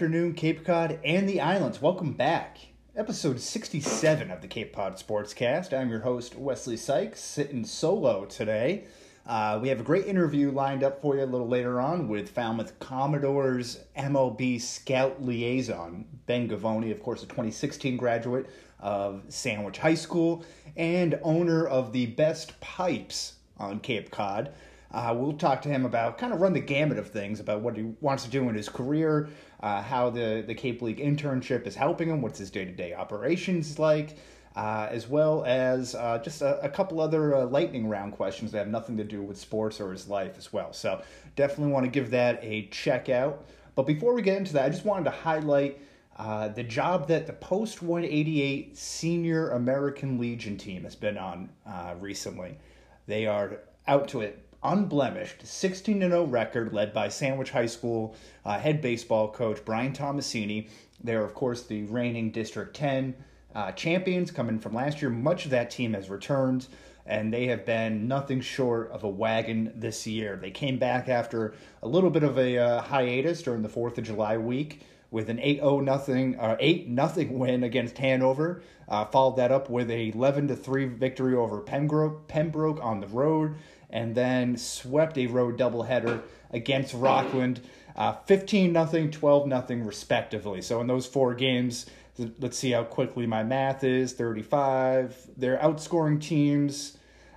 afternoon, Cape Cod and the Islands. Welcome back. Episode 67 of the Cape Cod Sportscast. I'm your host, Wesley Sykes, sitting solo today. We have a great interview lined up for you a little later on with Falmouth Commodores MLB Scout Liaison, Ben Gavoni, of course, a 2016 graduate of Sandwich High School and owner of the Best Pipes on Cape Cod. We'll talk to him about, kind of run the gamut of things, about what he wants to do in his career, how the Cape League internship is helping him, what's his day-to-day operations like, as well as just a couple other lightning round questions that have nothing to do with sports or his life as well. So definitely want to give that a check out. But before we get into that, I just wanted to highlight the job that the post-188 Senior American Legion team has been on recently. They are out to it unblemished 16-0 record led by Sandwich High School head baseball coach Brian Tomasini. They're, of course, the reigning District 10 champions coming from last year. Much of that team has returned, and they have been nothing short of a wagon this year. They came back after a little bit of a hiatus during the 4th of July week with an 8-0 win against Hanover. Followed that up with a 11-3 victory over Pembroke on the road, and then swept a road doubleheader against Rockland, 15-0, 12-0 respectively. So in those four games, let's see how quickly my math is, 35. They're outscoring teams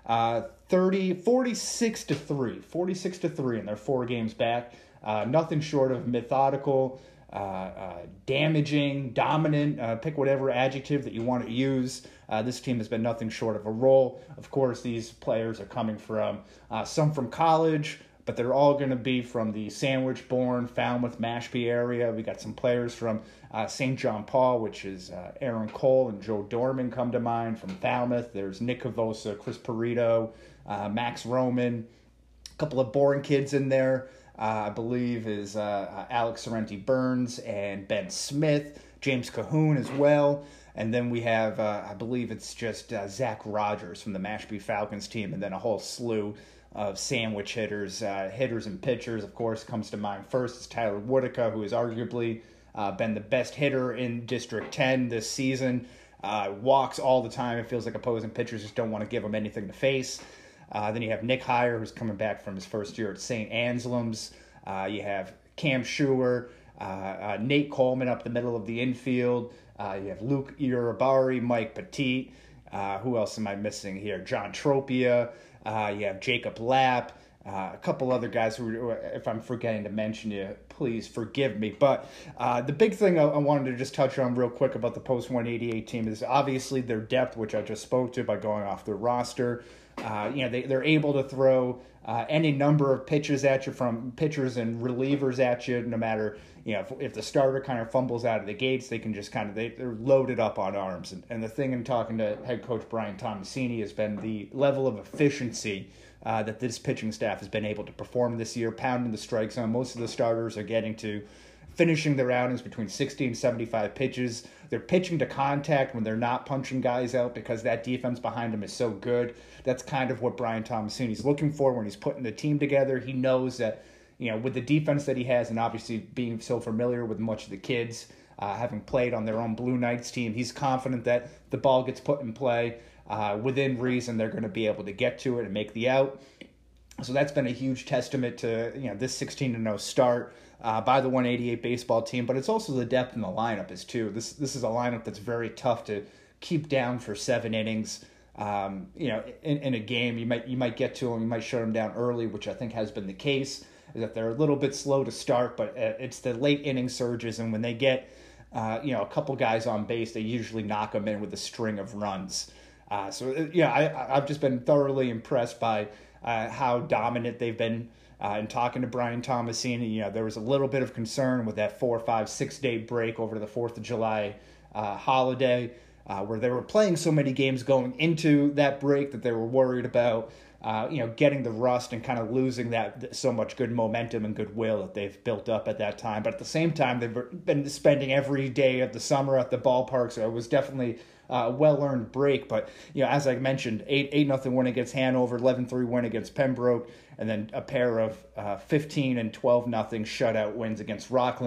46-3 in their four games back. Nothing short of methodical, damaging, dominant, pick whatever adjective that you want to use. This team has been nothing short of a roll. Of course, these players are coming from, some from college, but they're all going to be from the Sandwich-born, Falmouth, Mashpee area. We got some players from St. John Paul, which is Aaron Cole and Joe Dorman come to mind from Falmouth. There's Nick Cavosa, Chris Perito, Max Roman, a couple of Bourne kids in there. I believe is Alex Sorrenti Burns and Ben Smith, James Cahoon as well. And then we have, I believe it's just Zach Rogers from the Mashpee Falcons team, and then a whole slew of Sandwich hitters and pitchers. Of course, comes to mind first is Tyler Woodica, who has arguably been the best hitter in District 10 this season. Walks all the time. It feels like opposing pitchers just don't want to give him anything to face. Then you have Nick Heyer, who's coming back from his first year at St. Anselm's. You have Cam Schuer, Nate Coleman up the middle of the infield. You have Luke Urabari, Mike Petit. Who else am I missing here? John Tropia. You have Jacob Lapp. A couple other guys who, if I'm forgetting to mention you, please forgive me. But the big thing I wanted to just touch on real quick about the post-188 team is obviously their depth, which I just spoke to by going off their roster. They're able to throw any number of pitches at you, from pitchers and relievers at you, no matter, if the starter kind of fumbles out of the gates, they can just they're loaded up on arms. And the thing in talking to head coach Brian Tomasini has been the level of efficiency that this pitching staff has been able to perform this year, pounding the strike zone. Most of the starters are getting to finishing their outings between 60 and 75 pitches. They're pitching to contact when they're not punching guys out because that defense behind them is so good. That's kind of what Brian Tomasini's looking for when he's putting the team together. He knows that, with the defense that he has, and obviously being so familiar with much of the kids, having played on their own Blue Knights team, he's confident that the ball gets put in play. Within reason, they're going to be able to get to it and make the out. So that's been a huge testament to this 16-0 start by the 188 baseball team, but it's also the depth in the lineup is too. This is a lineup that's very tough to keep down for 7 innings. In a game, you might get to them, you might shut them down early, which I think has been the case. Is that they're a little bit slow to start, but it's the late inning surges, and when they get a couple guys on base, they usually knock them in with a string of runs. I've just been thoroughly impressed by how dominant they've been. In talking to Brian Tomasini, there was a little bit of concern with that 4, 5, 6 day break over the 4th of July holiday, where they were playing so many games going into that break that they were worried about, getting the rust and kind of losing that so much good momentum and goodwill that they've built up at that time. But at the same time, they've been spending every day of the summer at the ballpark, so it was definitely a well-earned break. But, as I mentioned, 8-0 win against Hanover, 11-3 win against Pembroke, and then a pair of 15 and 12-0 shutout wins against Rockland.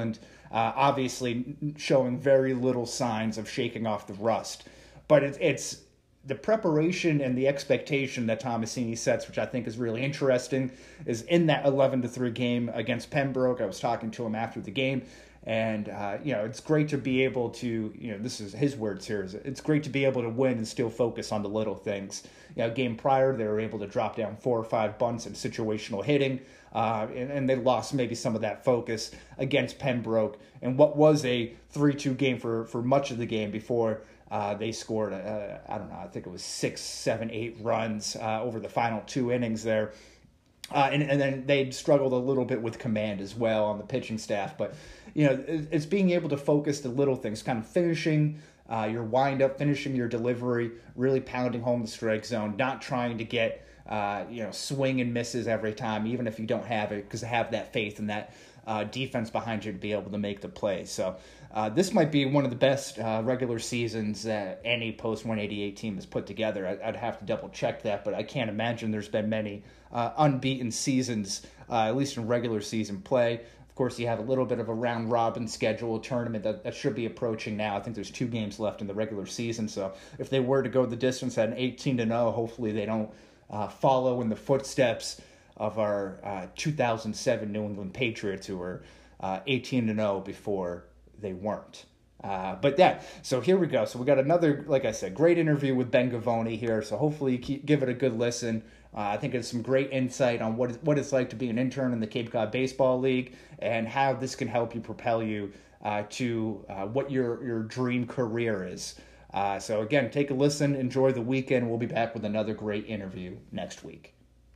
obviously showing very little signs of shaking off the rust. But it's the preparation and the expectation that Tomasini sets, which I think is really interesting, is in that 11-3 game against Pembroke. I was talking to him after the game, and it's great to be able to, this is his words here, it's great to be able to win and still focus on the little things. Game prior, they were able to drop down 4 or 5 bunts in situational hitting, and they lost maybe some of that focus against Pembroke, and what was a 3-2 game for much of the game before they scored, I think it was 6, 7, 8 runs over the final 2 innings there. And then they struggled a little bit with command as well on the pitching staff. But, it's being able to focus the little things, kind of finishing your windup, finishing your delivery, really pounding home the strike zone, not trying to get, swing and misses every time, even if you don't have it, because have that faith and that defense behind you to be able to make the play. So this might be one of the best regular seasons that any post-188 team has put together. I'd have to double-check that, but I can't imagine there's been many unbeaten seasons, at least in regular season play. Of course, you have a little bit of a round-robin schedule tournament that should be approaching now. I think there's 2 games left in the regular season, so if they were to go the distance at an 18-0, hopefully they don't follow in the footsteps of our 2007 New England Patriots, who were 18-0 before they weren't. So here we go. So we got another, like I said, great interview with Ben Gavoni here. So hopefully you give it a good listen. I think it's some great insight on what it's like to be an intern in the Cape Cod Baseball League and how this can help you propel you to what your dream career is. So again, take a listen, enjoy the weekend. We'll be back with another great interview next week.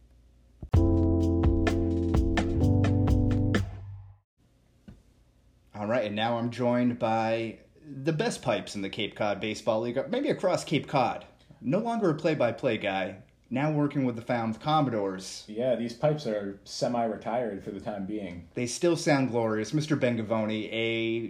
All right, and now I'm joined by the best pipes in the Cape Cod Baseball League, maybe across Cape Cod. No longer a play-by-play guy, now working with the Falmouth Commodores. Yeah, these pipes are semi-retired for the time being. They still sound glorious. Mr. Ben Gavoni, a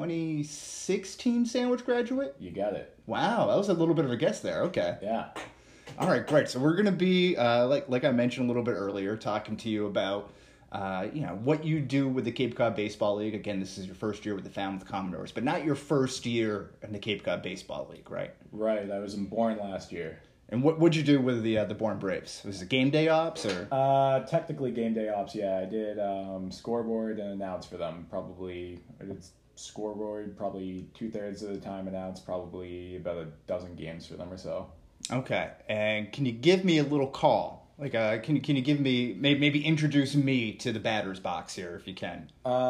2016 Sandwich graduate? You got it. Wow, that was a little bit of a guess there. Okay. Yeah. All right, great. So we're going to be, like I mentioned a little bit earlier, talking to you about what you do with the Cape Cod Baseball League. Again, this is your first year with the Falmouth Commodores, but not your first year in the Cape Cod Baseball League, right? Right. I was in Bourne last year. And what'd you do with the Bourne Braves? Was it game day ops or? Technically game day ops. Yeah, I did scoreboard and announce for them. I did scoreboard probably 2/3 of the time, announce probably about a dozen games for them or so. Okay, and can you give me a little call? Like, can you give me maybe introduce me to the batter's box here if you can?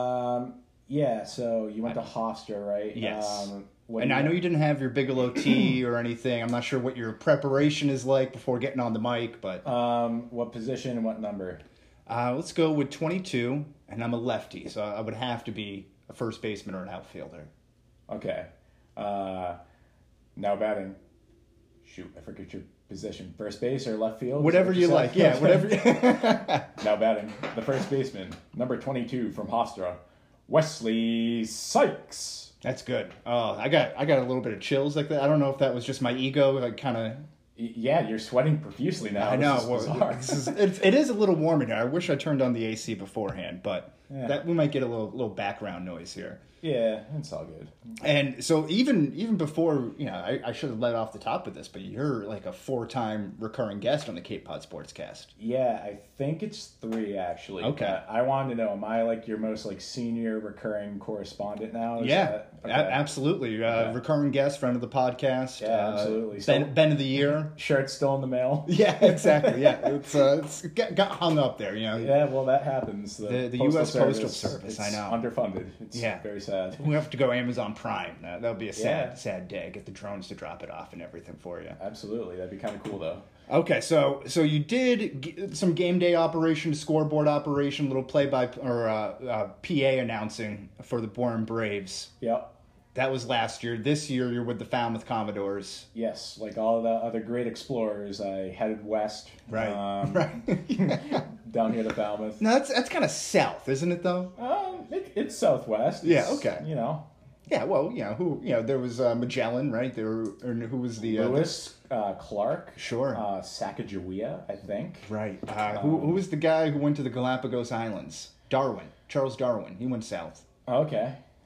Yeah. So you went to Hofstra, right? Yes. And I know you didn't have your Bigelow tea or anything. I'm not sure what your preparation is like before getting on the mic, but what position and what number? Let's go with 22, and I'm a lefty, so I would have to be a first baseman or an outfielder. Okay. Now batting. Shoot, I forget your position. First base or left field? Whatever you like. Yeah, whatever. Now batting. The first baseman, number 22 from Hofstra, Wesley Sykes. That's good. Oh, I got a little bit of chills like that. I don't know if that was just my ego, like kind of. Yeah, you're sweating profusely now. I know. It is a little warm in here. I wish I turned on the AC beforehand, but that we might get a little background noise here. Yeah, it's all good. And so even before, I should have led off the top with this, but you're like a 4-time recurring guest on the Cape Cod Sportscast. Yeah, I think it's 3 actually. Okay. I wanted to know, am I like your most like senior recurring correspondent now? Absolutely. Recurring guest, friend of the podcast. Yeah, absolutely. Ben of the year. Shirt's still in the mail. Yeah, exactly. Yeah, it's got hung up there. Yeah, well, that happens. The U.S. Postal Service. I know. Underfunded. It's very sad. We have to go Amazon Prime. That would be a sad day. Get the drones to drop it off and everything for you. Absolutely, that'd be kind of cool though. Okay, so you did some game day operation, scoreboard operation, little PA announcing for the Bourne Braves. Yep. That was last year. This year, you're with the Falmouth Commodores. Yes, like all the other great explorers, I headed west. Right. Down here to Falmouth. No, that's kind of south, isn't it? Though. It's southwest. Yeah. Okay. Yeah, well, there was Magellan, right? Who was the Lewis Clark? Sure. Sacagawea, I think. Right. Who was the guy who went to the Galapagos Islands? Charles Darwin. He went south. Okay.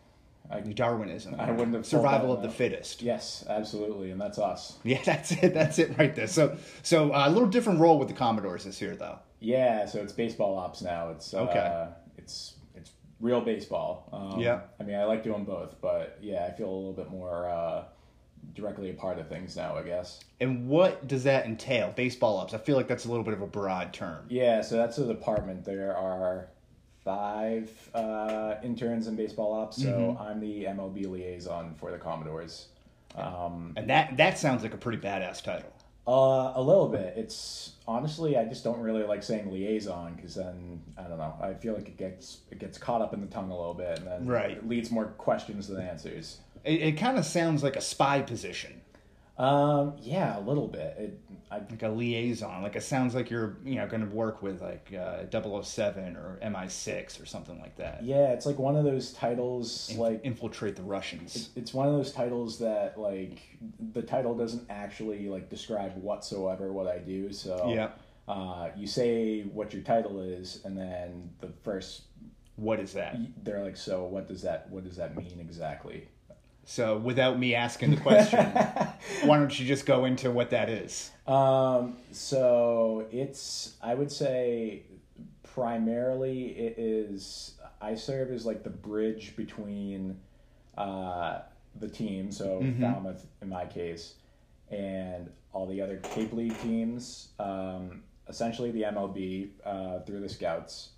Darwinism. I wouldn't have survival of the fittest. Yes, absolutely, and that's us. Yeah, that's it. That's it right there. So a little different role with the Commodores this year, though. Yeah, so it's baseball ops now. It's okay. It's real baseball. Yeah. I mean, I like doing both, but yeah, I feel a little bit more directly a part of things now, I guess. And what does that entail? Baseball ops. I feel like that's a little bit of a broad term. Yeah, so that's a department. There are 5 interns in baseball ops, so I'm the MLB liaison for the Commodores. And that sounds like a pretty badass title. A little bit. It's honestly, I just don't really like saying liaison because then I don't know. I feel like it gets caught up in the tongue a little bit, and then it leads more questions than answers. It kind of sounds like a spy position. Yeah, a little bit. Like a liaison. Like it sounds like you're going to work with like 007 or MI6 or something like that. Yeah, it's like one of those titles like infiltrate the Russians. It's one of those titles that like the title doesn't actually like describe whatsoever what I do. So yeah, you say what your title is, and then the first what is that? They're like, so what does that mean exactly? So without me asking the question, why don't you just go into what that is? So it's, I would say primarily it is, I serve as like the bridge between the team, so Falmouth in my case, and all the other Cape League teams, essentially the MLB through the scouts.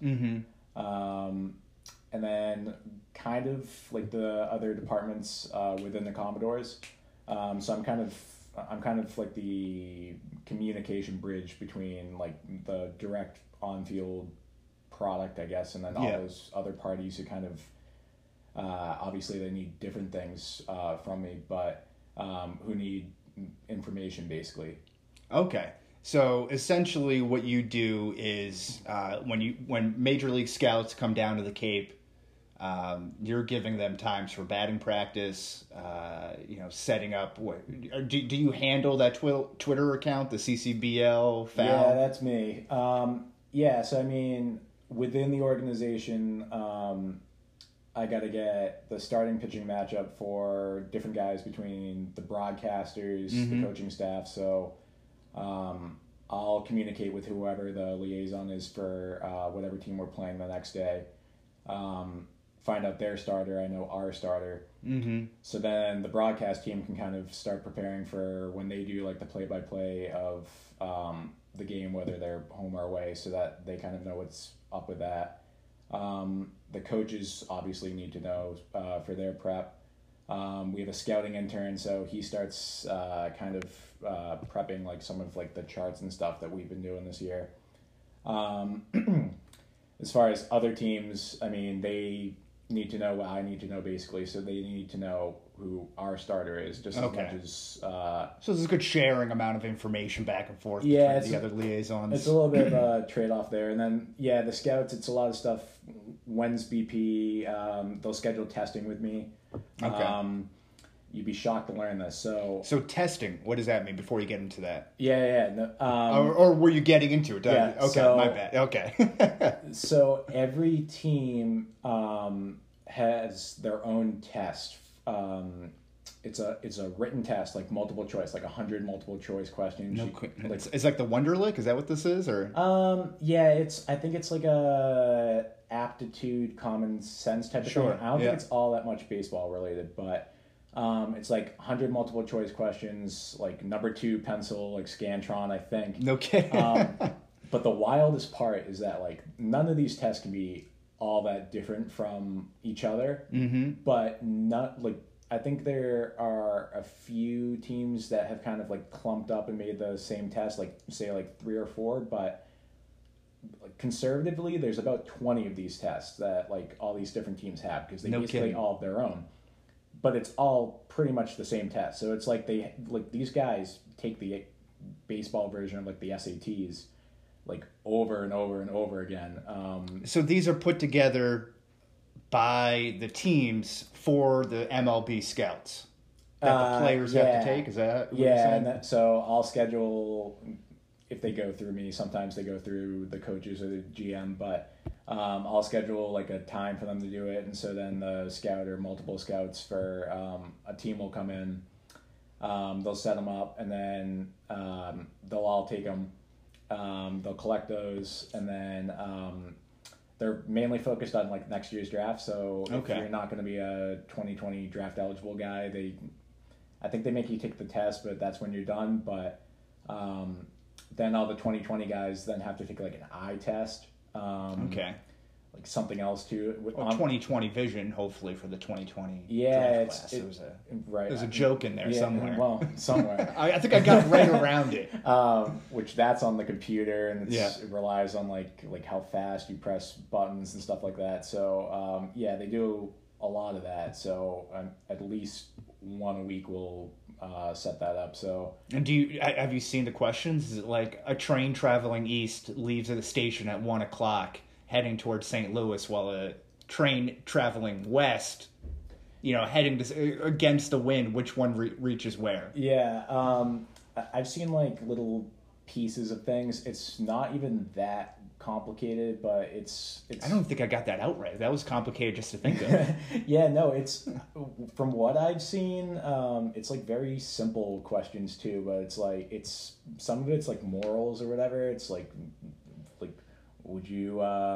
And then kind of like the other departments within the Commodores. So I'm kind of like the communication bridge between like the direct on-field product, I guess, and then all those other parties who kind of obviously they need different things from me, but who need information basically. Okay. So essentially what you do is when Major League Scouts come down to the Cape, you're giving them times for batting practice, setting up. Do you handle that Twitter account, the CCBL FAL? Yeah, that's me. So I mean, within the organization, I got to get the starting pitching matchup for different guys between the broadcasters, the coaching staff. So I'll communicate with whoever the liaison is for whatever team we're playing the next day. Find out their starter. I know our starter. So then the broadcast team can kind of start preparing for when they do like the play-by-play of the game, whether they're home or away, so that they kind of know what's up with that. The coaches obviously need to know for their prep. We have a scouting intern, so he starts kind of prepping like some of like the charts and stuff that we've been doing this year. As far as other teams, I mean, they need to know what I need to know basically, so they need to know who our starter is just as much as so there's a good sharing amount of information back and forth between the other liaisons. It's a little bit of a trade-off there. And then the scouts, it's a lot of stuff. When's BP, they'll schedule testing with me. You'd be shocked to learn this. So testing, what does that mean before you get into that? No, or were you getting into it? Yeah, okay, so, my bad. Okay. So every team has their own test. It's a written test, like multiple choice, like 100 multiple choice questions. It's like the Wonderlic. Is that what this is, or? I think it's like a aptitude, common sense type of thing. I don't think it's all that much baseball related, but it's like 100 multiple choice questions, like number 2 pencil, like Scantron, I think. No kidding. But the wildest part is that like none of these tests can be all that different from each other. But not like, I think there are a few teams that have kind of like clumped up and made the same test, like say like 3 or 4, but like conservatively there's about 20 of these tests that like all these different teams have, because they basically all have their own, but it's all pretty much the same test. So it's like these guys take the baseball version of like the SATs like over and over and over again. So these are put together by the teams for the MLB scouts that the players have to take. Is that what you're saying? So I'll schedule, if they go through me, sometimes they go through the coaches or the GM, but I'll schedule like a time for them to do it, and so then the scout or multiple scouts for a team will come in. They'll set them up, and then they'll all take them. They'll collect those, and then they're mainly focused on like next year's draft. So if you're not going to be a 2020 draft eligible guy, I think they make you take the test, but that's when you're done. But then all the 2020 guys then have to take like an eye test. Like something else too. 2020 vision, hopefully, for the 2020 draft class. There's a right. joke in there somewhere. Well, somewhere. I think I got right around it. Which that's on the computer, and it relies on like how fast you press buttons and stuff like that. So they do a lot of that. So at least one a week will set that up. So, and have you seen the questions? Is it like a train traveling east leaves at a station at 1:00, heading towards St. Louis, while a train traveling west, heading against the wind, which one reaches where? Yeah, I've seen like little pieces of things. It's not even that complicated, but it's I don't think I got that out right. That was complicated just to think of. Yeah, no, it's from what I've seen, it's like very simple questions too, but it's some of it's like morals or whatever. It's like would you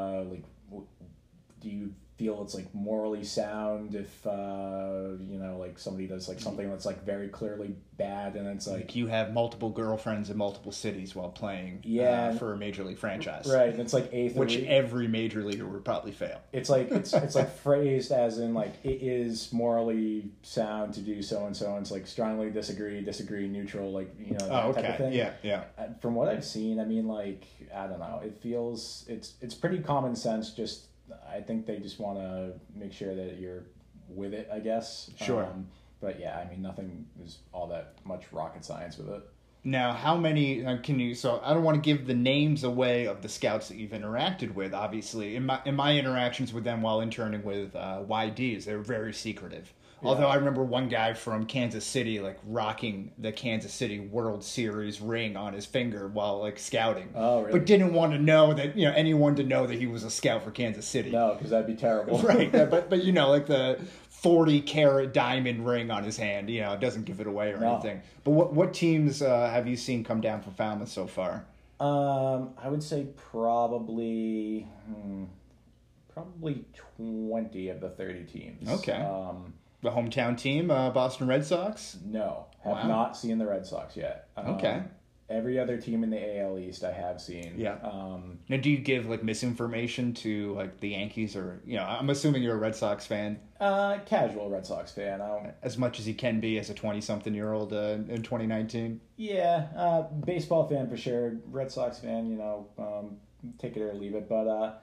do you feel it's like morally sound if like somebody does like something that's like very clearly bad, and it's like you have multiple girlfriends in multiple cities while playing for a major league franchise, right? And it's like which every major leaguer would probably fail. It's like it's like phrased as in like it is morally sound to do so and so, and it's like strongly disagree, neutral, like that type of thing. Yeah. From what I've seen, I mean, like I don't know, it feels it's pretty common sense. Just I think they just want to make sure that you're with it, I guess. Sure. But yeah, I mean, nothing is all that much rocket science with it. Now, how many can you? So I don't want to give the names away of the scouts that you've interacted with. Obviously, in my interactions with them while interning with YDs, they're very secretive. Yeah. Although I remember one guy from Kansas City like rocking the Kansas City World Series ring on his finger while like scouting. Oh, really? But didn't want to know that anyone to know that he was a scout for Kansas City. No, because that'd be terrible. Right, but like the 40-carat diamond ring on his hand, it doesn't give it away or anything. But what teams have you seen come down from Falmouth so far? I would say probably 20 of the 30 teams. Okay. The hometown team, Boston Red Sox? No, have not seen the Red Sox yet. Okay. Every other team in the AL East I have seen. Yeah. Now, do you give like misinformation to like the Yankees, or I'm assuming you're a Red Sox fan? Casual Red Sox fan. As much as you can be as a 20-something-year-old in 2019. Yeah, baseball fan for sure. Red Sox fan, take it or leave it. But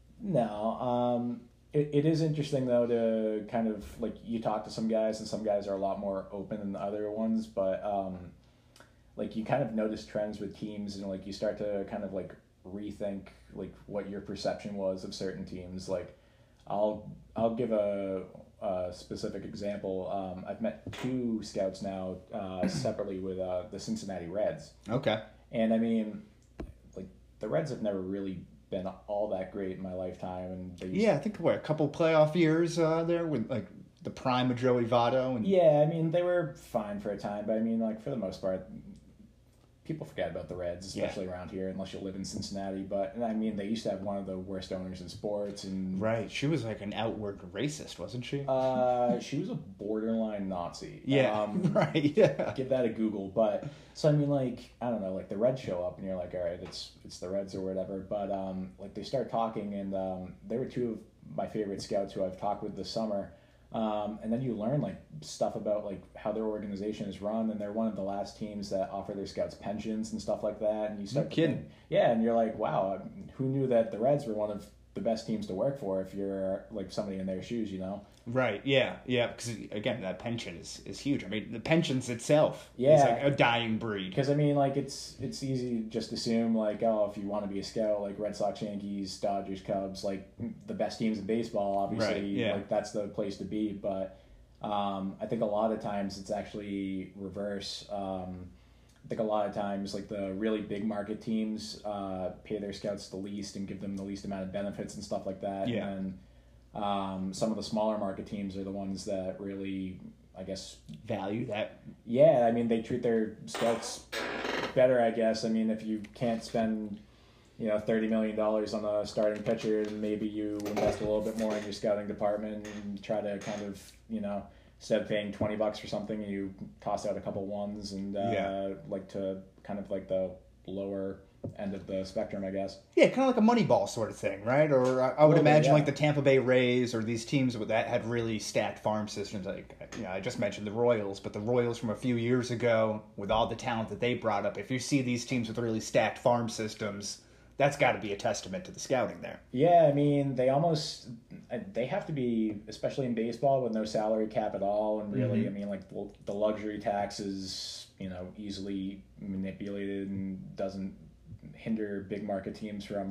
no. It is interesting though to kind of like you talk to some guys, and some guys are a lot more open than the other ones, but like you kind of notice trends with teams, and like you start to kind of like rethink like what your perception was of certain teams. Like I'll give a specific example. I've met 2 scouts now separately with the Cincinnati Reds. Okay. And I mean, like the Reds have never really been all that great in my lifetime, and I think a couple playoff years there with like the prime of Joey Votto. And yeah, I mean they were fine for a time, but I mean like for the most part, people forget about the Reds, especially around here, unless you live in Cincinnati. But I mean, they used to have one of the worst owners in sports, and right, she was like an outward racist, wasn't she? She was a borderline Nazi. Yeah, right. Yeah, give that a Google. But so I mean, like I don't know, like the Reds show up, and you're like, all right, it's the Reds or whatever. But like they start talking, and they were 2 of my favorite scouts who I've talked with this summer. And then you learn like stuff about like how their organization is run, and they're one of the last teams that offer their scouts pensions and stuff like that. And you start and you're like, wow, who knew that the Reds were one of the best teams to work for if you're like somebody in their shoes, Right. Yeah. Because again, that pension is huge. I mean, the pensions itself is like a dying breed. Because I mean, like it's easy to just assume like, oh, if you want to be a scout, like Red Sox, Yankees, Dodgers, Cubs, like the best teams in baseball, obviously, like that's the place to be. But I think a lot of times it's actually reverse. think a lot of times like the really big market teams pay their scouts the least and give them the least amount of benefits and stuff like that. Yeah. And some of the smaller market teams are the ones that really, I guess, value that. Yeah, I mean, they treat their scouts better, I guess. I mean, if you can't spend, $30 million on a starting pitcher, then maybe you invest a little bit more in your scouting department and try to kind of, instead of paying $20 for something, you toss out a couple ones and like to kind of like the lower end of the spectrum, I guess. Yeah, kind of like a Moneyball sort of thing, right? Or I would imagine like the Tampa Bay Rays or these teams that had really stacked farm systems. Like, I just mentioned the Royals, but the Royals from a few years ago, with all the talent that they brought up, if you see these teams with really stacked farm systems, that's got to be a testament to the scouting there. Yeah, I mean, they have to be, especially in baseball with no salary cap at all, and really, I mean, like the luxury tax is, easily manipulated and doesn't hinder big market teams from,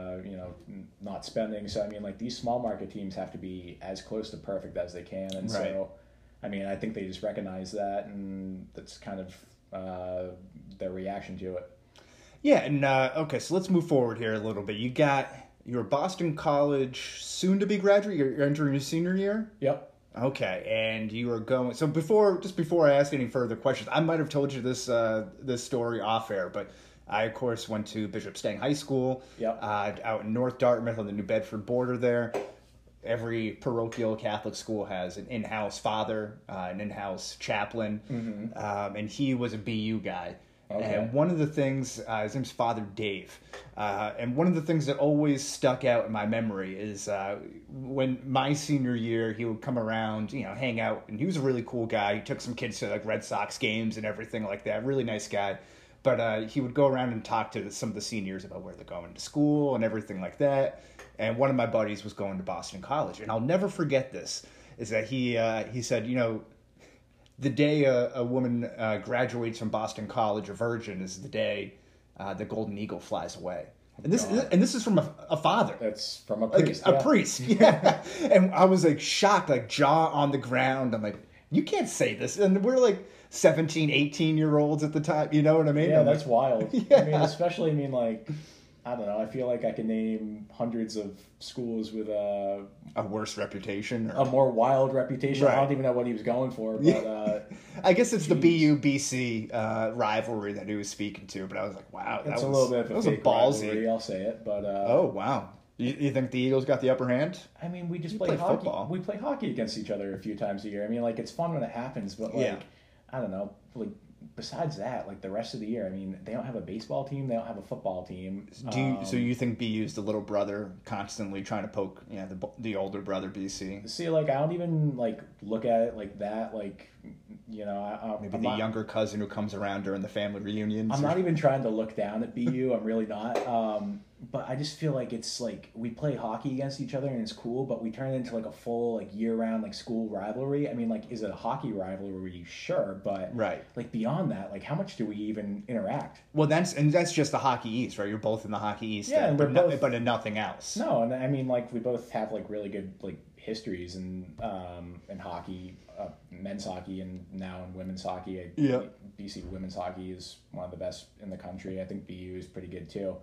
not spending. So, I mean, like these small market teams have to be as close to perfect as they can, and so, I mean, I think they just recognize that, and that's kind of their reaction to it. Yeah, and okay, so let's move forward here a little bit. You're a Boston College soon-to-be graduate. You're entering your senior year? Yep. Okay, and you are going... So before I ask any further questions, I might have told you this story off-air, but I, of course, went to Bishop Stang High School out in North Dartmouth on the New Bedford border there. Every parochial Catholic school has an in-house father, an in-house chaplain, and he was a BU guy. Okay. And one of the things, his name's Father Dave, and one of the things that always stuck out in my memory is when my senior year, he would come around, hang out, and he was a really cool guy. He took some kids to like Red Sox games and everything like that. Really nice guy. But he would go around and talk to some of the seniors about where they're going to school and everything like that. And one of my buddies was going to Boston College, and I'll never forget this. Is that he said, the day a woman graduates from Boston College, a virgin, is the day the golden eagle flies away. And this is from a father. That's from a priest. A priest, yeah. And I was like shocked, like jaw on the ground. I'm like, you can't say this. And we're like 17, 18-year-olds at the time. You know what I mean? Yeah, that's wild. Yeah. I mean, especially, like, I don't know. I feel like I can name hundreds of schools with a worse reputation, a more wild reputation. Right. I don't even know what he was going for, but I guess it's the BU-BC rivalry that he was speaking to. But I was like, wow, it's a little bit of a fake ballsy rivalry. I'll say it, but oh wow, you think the Eagles got the upper hand? I mean, we just play hockey. Football. We play hockey against each other a few times a year. I mean, like it's fun when it happens, but like I don't know, like. Besides that, like the rest of the year, I mean, they don't have a baseball team, they don't have a football team. So you think BU's the little brother constantly trying to poke, the older brother BC? See, like I don't even like look at it like that. Like, maybe the younger cousin who comes around during the family reunions. I'm not even trying to look down at BU. I'm really not. But I just feel like it's like we play hockey against each other and it's cool, but we turn it into like a full like year-round like school rivalry. I mean, like, is it a hockey rivalry? Sure, but like beyond that, like how much do we even interact? Well, that's just the Hockey East, right? You're both in the Hockey East, yeah, but in nothing else. No, and I mean, like we both have like really good like histories in hockey, men's hockey, and now in women's hockey. BC women's hockey is one of the best in the country. I think BU is pretty good too.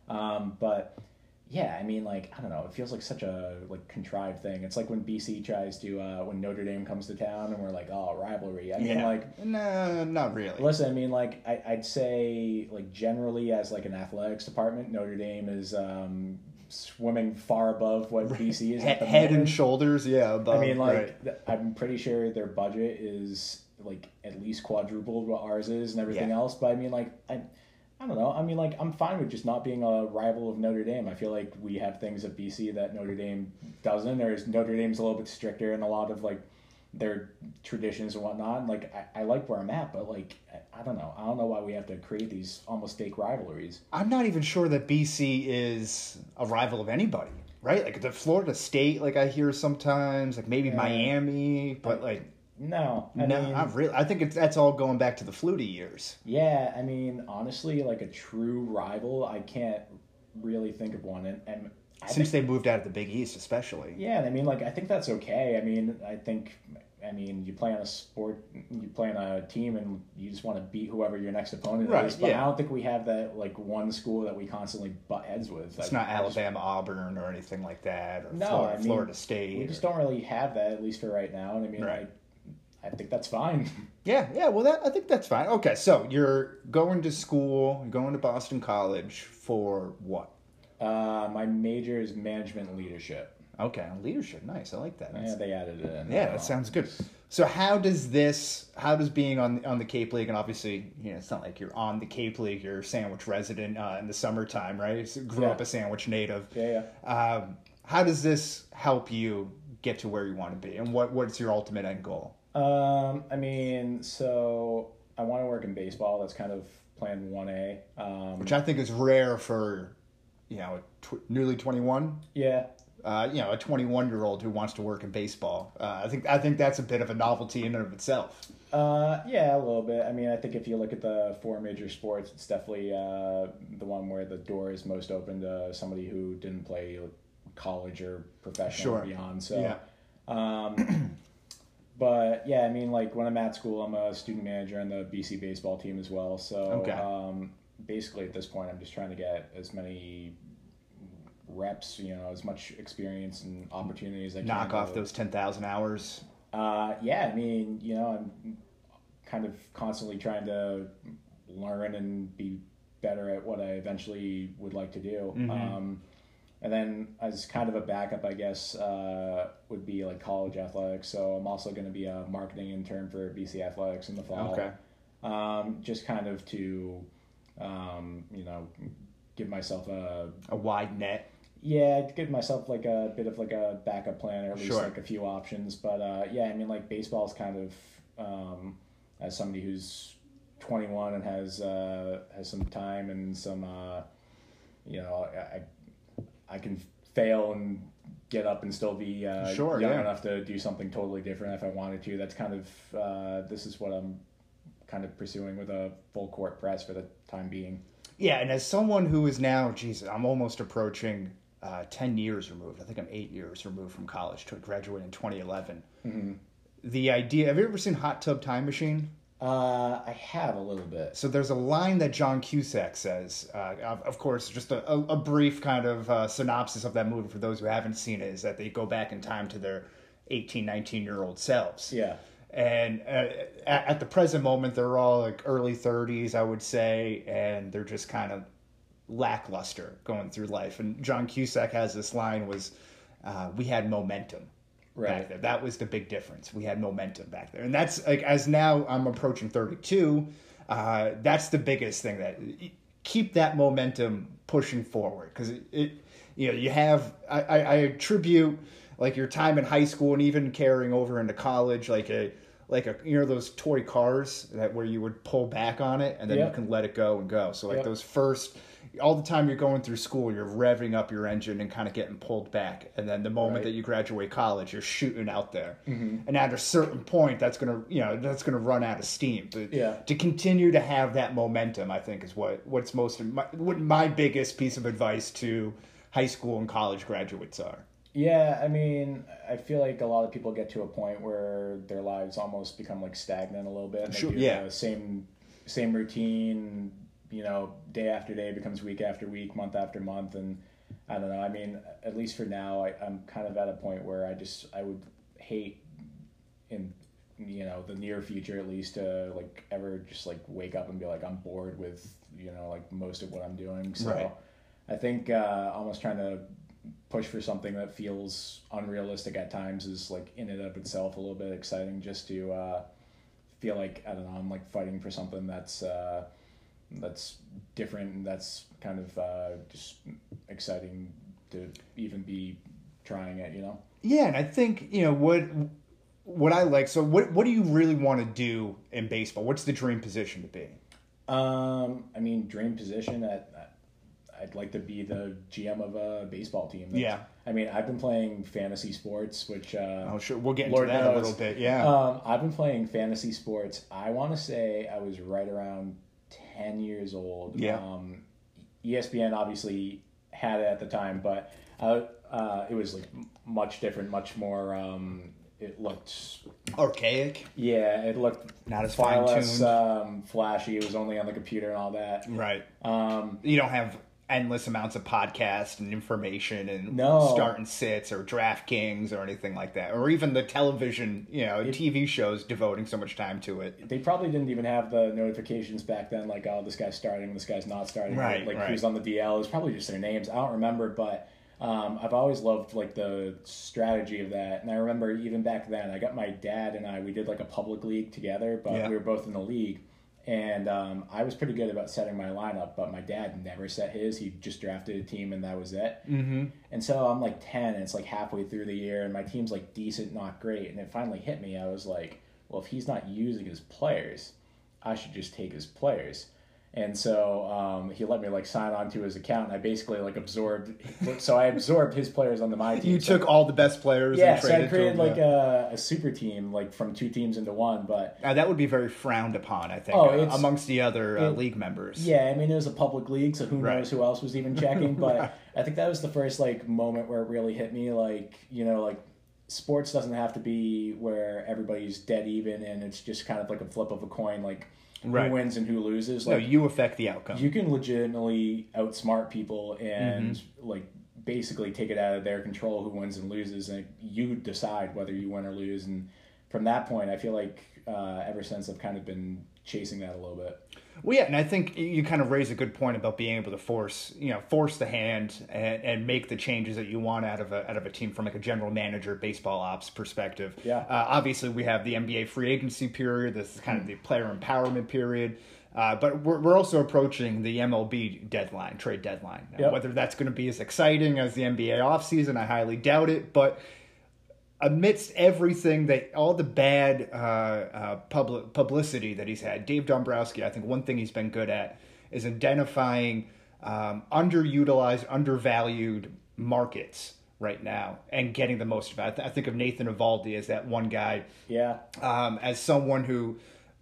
But yeah, I mean, like, I don't know, it feels like such a like contrived thing. It's like when BC tries to, when Notre Dame comes to town and we're like, oh, rivalry. I mean, like, no, not really. Listen, I mean, like, I'd say like generally as like an athletics department, Notre Dame is, swimming far above what BC is. Head and shoulders. Yeah. Above, I mean, like, I'm pretty sure their budget is like at least quadrupled what ours is and everything else. But I mean, like, I don't know. I mean, like, I'm fine with just not being a rival of Notre Dame. I feel like we have things at BC that Notre Dame doesn't. Notre Dame's a little bit stricter in a lot of, like, their traditions and whatnot. And, like, I like where I'm at, but, like, I don't know. I don't know why we have to create these almost fake rivalries. I'm not even sure that BC is a rival of anybody, right? Like, the Florida State, like, I hear sometimes, like, maybe Miami, but, like... No, not really. I think that's all going back to the Flutie years. Yeah, I mean, honestly, like a true rival, I can't really think of one. And since they moved out of the Big East, especially. Yeah, I mean, like I think that's okay. I mean, I think I mean, you play on a sport, you play on a team, and you just want to beat whoever your next opponent Right, is. But yeah. I don't think we have that like one school that we constantly butt heads with. It's not Alabama, Auburn, or anything like that, or No, Florida, I mean, Florida State. We just don't really have that, at least for right now. And I mean, Right. I think that's fine. Yeah. Well, I think that's fine. Okay, so you're going to school, you're going to Boston College for what? My major is management and leadership. Okay, leadership. Nice. I like that. Yeah, they added it in. Yeah, that sounds good. So how does being on the Cape League, and obviously, it's not like you're on the Cape League, you're a Sandwich resident in the summertime, right? So grew up a Sandwich native. Yeah. How does this help you get to where you want to be, and what's your ultimate end goal? I mean, so I want to work in baseball. That's kind of plan 1A. Which I think is rare for, newly 21. Yeah. A 21-year-old who wants to work in baseball. I think that's a bit of a novelty in and of itself. Yeah, a little bit. I mean, I think if you look at the 4 major sports, it's definitely the one where the door is most open to somebody who didn't play college or professional or beyond. So, yeah. But yeah, I mean, like when I'm at school, I'm a student manager on the BC baseball team as well. So, basically at this point, I'm just trying to get as many reps, as much experience and opportunities I can. Knock off those 10,000 hours. Yeah, I mean, I'm kind of constantly trying to learn and be better at what I eventually would like to do. Mm-hmm. And then as kind of a backup, I guess, would be like college athletics. So I'm also going to be a marketing intern for BC Athletics in the fall. Okay. Just kind of to, give myself a wide net. Yeah, give myself like a bit of like a backup plan, or at least like a few options. But yeah, I mean, like baseball is kind of, as somebody who's 21 and has some time and some, I can fail and get up and still be young enough to do something totally different if I wanted to. That's kind of this is what I'm kind of pursuing with a full court press for the time being. Yeah, and as someone who is now, I'm almost approaching 10 years removed. I think I'm 8 years removed from college. To graduate in 2011. Mm-hmm. The idea. Have you ever seen Hot Tub Time Machine? I have a little bit. So there's a line that John Cusack says. Of course, just a brief kind of synopsis of that movie for those who haven't seen it is that they go back in time to their 18, 19-year-old selves. Yeah. And at the present moment, they're all like early 30s, I would say, and they're just kind of lackluster going through life. And John Cusack has this line was, we had momentum. Back there. That was the big difference. We had momentum back there. And that's like, as now I'm approaching 32, that's the biggest thing, that keep that momentum pushing forward. Because you have, I attribute like your time in high school and even carrying over into college, like those toy cars where you would pull back on it and then you can let it go and go. So like those first, all the time you're going through school, you're revving up your engine and kind of getting pulled back. And then the moment that you graduate college, you're shooting out there. Mm-hmm. And at a certain point, that's gonna run out of steam. But to continue to have that momentum, I think is what's my biggest piece of advice to high school and college graduates are. Yeah, I mean, I feel like a lot of people get to a point where their lives almost become like stagnant a little bit. And they do the same routine, day after day becomes week after week, month after month. And I don't know, I mean, at least for now, I'm kind of at a point where I would hate in, the near future at least to like ever just like wake up and be like, I'm bored with, like most of what I'm doing. So I think almost trying to push for something that feels unrealistic at times is like in and of itself a little bit exciting, just to feel like, I don't know, I'm like fighting for something that's different, and that's kind of just exciting to even be trying it, Yeah, and I think, what I like, so what do you really want to do in baseball? What's the dream position to be? I mean, dream position I'd like to be the GM of a baseball team. I mean, I've been playing fantasy sports, which... sure. We'll get into that a little bit, I've been playing fantasy sports. I want to say I was right around 10 years old. Yeah. ESPN obviously had it at the time, but it was like much different, much more... it looked archaic. Yeah, it looked Not as far fine-tuned. less flashy. It was only on the computer and all that. Right. You don't have endless amounts of podcast and information and No. start and sits or DraftKings or anything like that. Or even the television, TV shows devoting so much time to it. They probably didn't even have the notifications back then, like, oh, this guy's starting, this guy's not starting. Right, like right. who's on the DL. It was probably just their names. I don't remember, but I've always loved, like, the strategy of that. And I remember even back then, I got my dad and we did, like, a public league together, but we were both in the league. And I was pretty good about setting my lineup, but my dad never set his. He just drafted a team, and that was it. Mm-hmm. And so I'm like 10, and it's like halfway through the year, and my team's like decent, not great. And it finally hit me. I was like, well, if he's not using his players, I should just take his players. And so he let me like sign on to his account, and I basically like absorbed. So I absorbed his players onto my team. You took all the best players. Yeah, and so traded I created to them, like a super team, like from 2 teams into 1. But that would be very frowned upon, I think, amongst the other league members. Yeah, I mean, it was a public league, so who knows who else was even checking. But Right. I think that was the first like moment where it really hit me. Like, like sports doesn't have to be where everybody's dead even, and it's just kind of like a flip of a coin, like Right. who wins and who loses. No, Like, you affect the outcome. you can legitimately outsmart people and like basically take it out of their control who wins and loses, and you decide whether you win or lose. And from that point, I feel like ever since I've kind of been chasing that a little bit. Well, yeah, and I think you kind of raise a good point about being able to force the hand and make the changes that you want out of a team from like a general manager baseball ops perspective. Yeah. Obviously, we have the NBA free agency period. This is kind of the player empowerment period. But we're also approaching the MLB deadline, trade deadline. Now, Yep. whether that's going to be as exciting as the NBA offseason, I highly doubt it. But amidst everything all the bad publicity that he's had, Dave Dombrowski, I think one thing he's been good at is identifying underutilized, undervalued markets right now and getting the most of it. I think of Nathan Eovaldi as that one guy. Yeah. As someone who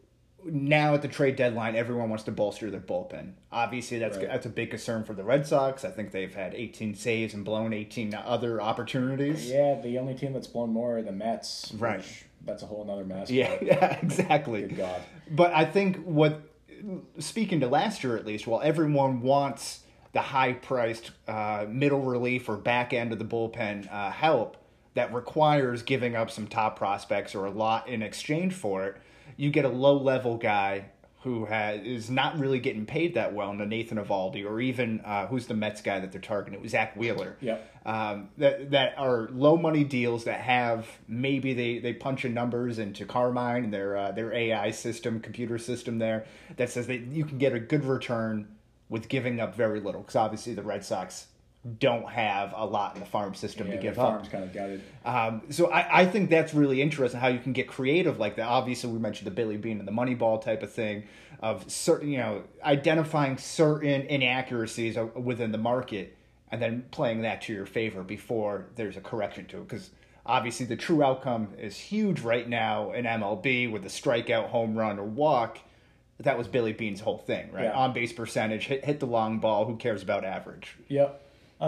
now at the trade deadline, everyone wants to bolster their bullpen. Obviously, that's a big concern for the Red Sox. I think they've had 18 saves and blown 18 other opportunities. Yeah, the only team that's blown more are the Mets. Right. Which, that's a whole nother mess. Yeah, exactly. Good God. But I think speaking to last year at least, while everyone wants the high-priced middle relief or back end of the bullpen help that requires giving up some top prospects or a lot in exchange for it, you get a low-level guy who is not really getting paid that well, Nathan Eovaldi, or even who's the Mets guy that they're targeting? It was Zach Wheeler. Yep. That are low-money deals that have maybe they punch in numbers into Carmine and their AI system, computer system there that says that you can get a good return with giving up very little, because obviously the Red Sox don't have a lot in the farm system to give the up. farm's kind of gutted. So I think that's really interesting how you can get creative like that. Obviously, we mentioned the Billy Bean and the Moneyball type of thing of certain, identifying certain inaccuracies within the market and then playing that to your favor before there's a correction to it. Because obviously, the true outcome is huge right now in MLB with the strikeout, home run, or walk. That was Billy Bean's whole thing, right? Yeah. On base percentage, hit the long ball. Who cares about average? Yep.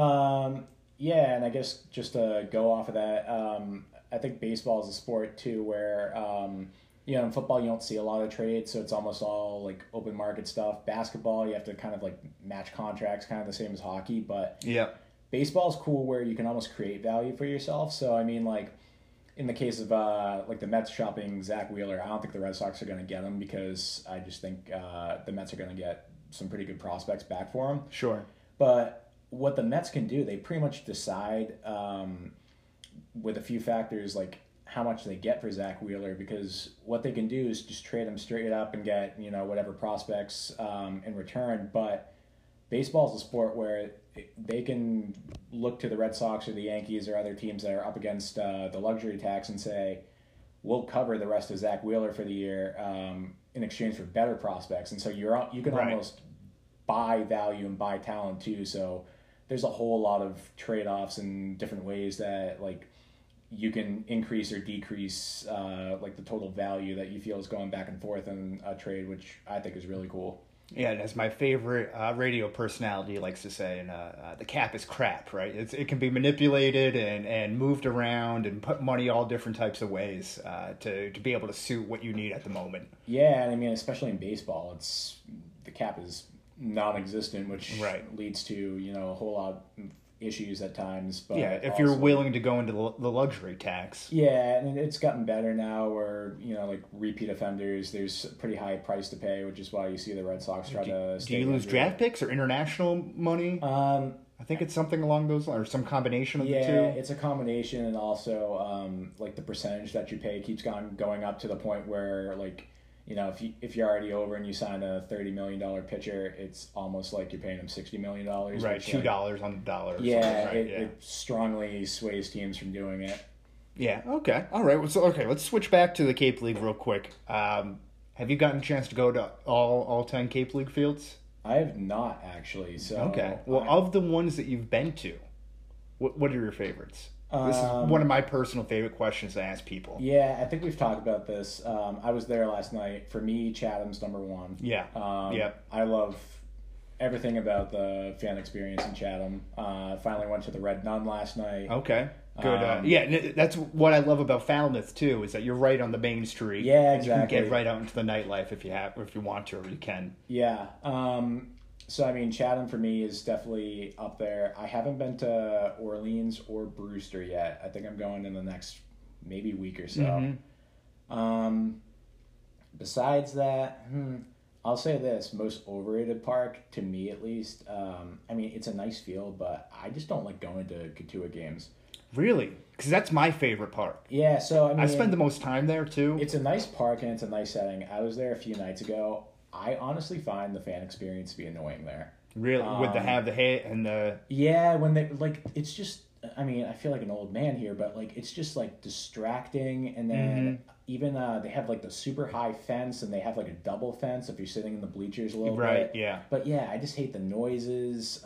Yeah, and I guess just to go off of that, I think baseball is a sport too where, in football you don't see a lot of trades, so it's almost all like open market stuff. Basketball, you have to kind of like match contracts, kind of the same as hockey, but Yeah. baseball is cool where you can almost create value for yourself. So, I mean, like, in the case of like the Mets shopping Zach Wheeler, I don't think the Red Sox are going to get him because I just think the Mets are going to get some pretty good prospects back for him. Sure. But what the Mets can do, they pretty much decide with a few factors like how much they get for Zach Wheeler, because what they can do is just trade him straight up and get whatever prospects in return. But baseball is a sport where they can look to the Red Sox or the Yankees or other teams that are up against the luxury tax and say, we'll cover the rest of Zach Wheeler for the year in exchange for better prospects. And so you can Right. almost buy value and buy talent too. So there's a whole lot of trade-offs and different ways that like you can increase or decrease like the total value that you feel is going back and forth in a trade, which I think is really cool. Yeah, and as my favorite radio personality likes to say, and the cap is crap, right? It can be manipulated and moved around and put money all different types of ways to be able to suit what you need at the moment. Yeah, and I mean, especially in baseball, the cap is non-existent, which Right. leads to, you know, a whole lot of issues at times. But Yeah, if also, you're willing to go into the luxury tax. yeah, and it's gotten better now where, you know, like repeat offenders, there's a pretty high price to pay, which is why you see the Red Sox try to Do stay you lose under draft it. picks or international money? I think it's something along those lines, or some combination of the Yeah, two. it's a combination, and also like the percentage that you pay keeps going up to the point where, like, you know, if you're already over and you sign a $30 million pitcher, it's almost like you're paying him $60 million. Right, $2 on the dollar. Or Yeah, something, right? it strongly sways teams from doing it. Yeah. Okay. All right. So let's switch back to the Cape League real quick. Have you gotten a chance to go to all 10 Cape League fields? I have not actually. So Okay. Well, of the ones that you've been to, what are your favorites? This is one of my personal favorite questions to ask people. Yeah, I think we've talked about this. I was there last night. For me, Chatham's number one. Yeah. Yeah. I love everything about the fan experience in Chatham. Finally went to the Red Nun last night. Okay. Good. Yeah, that's what I love about Falmouth too, is that you're right on the main street. Yeah, and exactly. you can get right out into the nightlife if you want to, or you can. Yeah. So, I mean, Chatham for me is definitely up there. I haven't been to Orleans or Brewster yet. I think I'm going in the next maybe week or so. Besides that, I'll say this. Most overrated park, to me at least, I mean, it's a nice field, but I just don't like going to Katua games. Really? Because that's my favorite park. Yeah, so, I mean... I spend the most time there, too. It's a nice park and it's a nice setting. I was there a few nights ago. I honestly find the fan experience to be annoying there. Really? With the hit and the... Yeah, when they, like, it's just, I mean, I feel like an old man here, but, like, it's just, like, distracting, and then even, they have, like, the super high fence, and they have, like, a double fence if you're sitting in the bleachers a little bit. Right, yeah. But, yeah, I just hate the noises,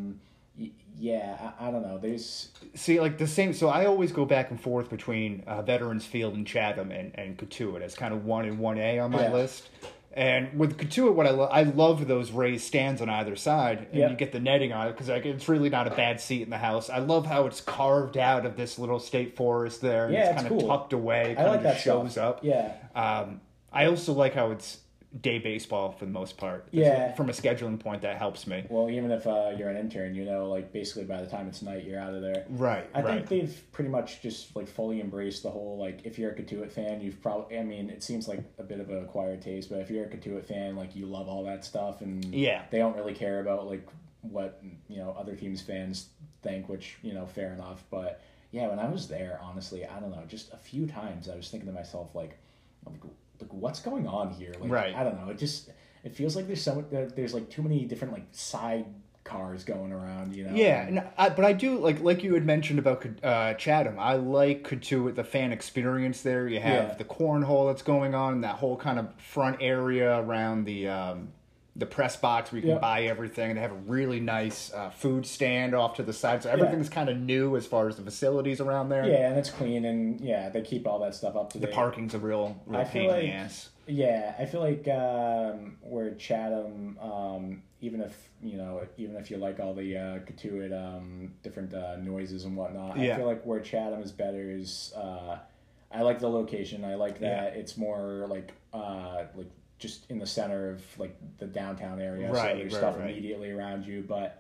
yeah, I don't know, there's... See, like, the same... So I always go back and forth between Veterans Field and Chatham and Cotuit as kind of 1 and 1A on my list. And with Cotuit, what I love those raised stands on either side, and you get the netting on it because it's really not a bad seat in the house. I love how it's carved out of this little state forest there. Yeah, it's kind cool. of tucked away. I like of that shows stuff. up. Yeah. I also like how it's day baseball for the most part. Yeah. From a scheduling point, that helps me. Well, even if you're an intern, you know, like, basically by the time it's night, you're out of there. Right, I think they've pretty much just, like, fully embraced the whole, like, if you're a Cotuit fan, you've probably, I mean, it seems like a bit of an acquired taste, but if you're a Cotuit fan, like, you love all that stuff, and Yeah. they don't really care about, like, what, you know, other teams' fans think, which, you know, fair enough, but, yeah, when I was there, honestly, I don't know, just a few times I was thinking to myself, like what's going on here? Like, Right. I don't know, it feels like there's, like, too many different, like, side cars going around, you know? Yeah, but I do like you had mentioned about Chatham. I like Cotuit, the fan experience there. You have the cornhole that's going on, and that whole kind of front area around the press box where you can buy everything. And they have a really nice food stand off to the side, so everything's kind of new as far as the facilities around there. Yeah, and it's clean, and yeah, they keep all that stuff up to date. The parking's a real pain in the ass. Yeah, I feel like where Chatham, even if you like all the Cotuit different noises and whatnot, I feel like where Chatham is better is I like the location. I like that it's more like just in the center of, like, the downtown area, so there's stuff immediately around you. But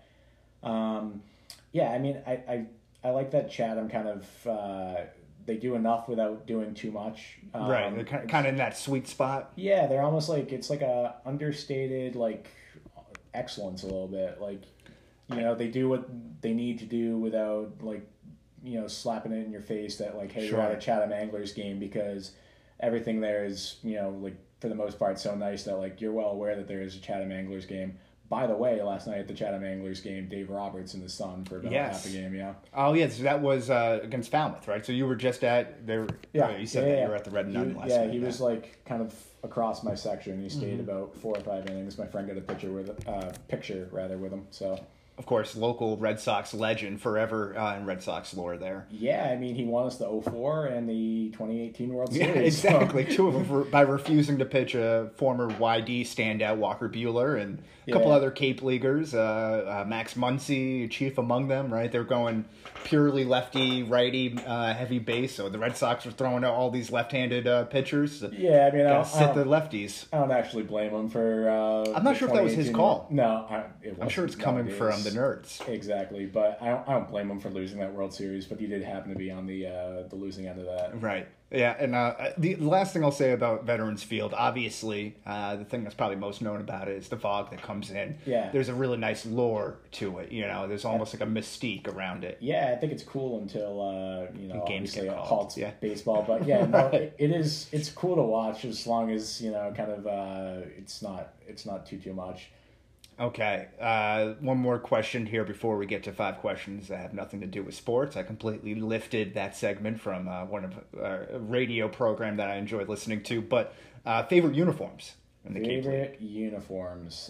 yeah, I mean, I like that Chatham kind of they do enough without doing too much. Right, they're kind of in that sweet spot. Yeah, they're almost like, it's like a understated, like, excellence a little bit. Like, you know, they do what they need to do without, like, you know, slapping it in your face that, like, hey, you're at a Chatham Anglers game, because everything there is, you know, like, for the most part, so nice that, like, you're well aware that there is a Chatham Anglers game. By the way, last night at the Chatham Anglers game, Dave Roberts and his son for about half a game, Oh, yeah, so that was against Falmouth, right? So you were just at there. Yeah, you said that you were at the Red Nun last night. Yeah, he was, like, kind of across my section. He stayed about 4 or 5 innings. My friend got a picture with him, so of course, local Red Sox legend forever in Red Sox lore there. Yeah, I mean, he won us the '04 and the 2018 World Series. Yeah, exactly. So. Two of them by refusing to pitch a former YD standout Walker Buehler and a couple other Cape Leaguers, Max Muncy, chief among them, right? They're going purely lefty, righty, heavy base. So the Red Sox are throwing out all these left-handed pitchers. Yeah, I mean, gotta sit the lefties. I don't actually blame him for. I'm not sure if that was his call. No, I'm sure it's coming from the nerds. Exactly, but I don't blame him for losing that World Series. But he did happen to be on the losing end of that. Right. Yeah, and the last thing I'll say about Veterans Field, obviously, the thing that's probably most known about it is the fog that comes in. Yeah. There's a really nice lore to it, There's almost like a mystique around it. Yeah, I think it's cool until, games obviously get it called. halts baseball. But yeah, no, it's cool to watch as long as, kind of, it's not too much. Okay, one more question here before we get to 5 questions that have nothing to do with sports. I completely lifted that segment from one of a radio program that I enjoyed listening to. But favorite uniforms in the Cape League? Favorite uniforms.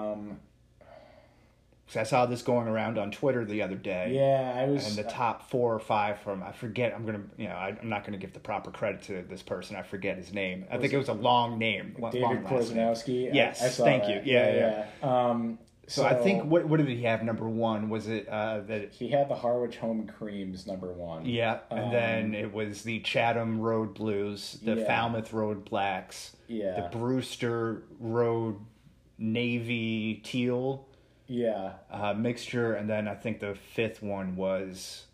So I saw this going around on Twitter the other day. Yeah, I was. And the top 4 or 5 from, I forget, I'm not going to give the proper credit to this person. I forget his name. I think it was a long name. David Korzenowski. Yes, I saw thank that. you. Yeah. So I think, what did he have number 1? Was it that... He had the Harwich Home Creams number 1. Yeah, and then it was the Chatham Road Blues, the Falmouth Road Blacks, the Brewster Road Navy Teal... Yeah. Mixture, and then I think the 5th one was...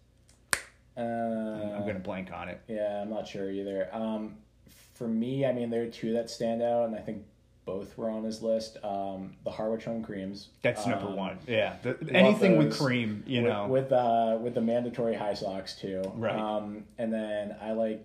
I'm going to blank on it. Yeah, I'm not sure either. For me, I mean, there are 2 that stand out, and I think both were on his list. The Harwich Home Creams. That's number 1. Yeah. Anything with cream, With the mandatory high socks, too. Right. And then I like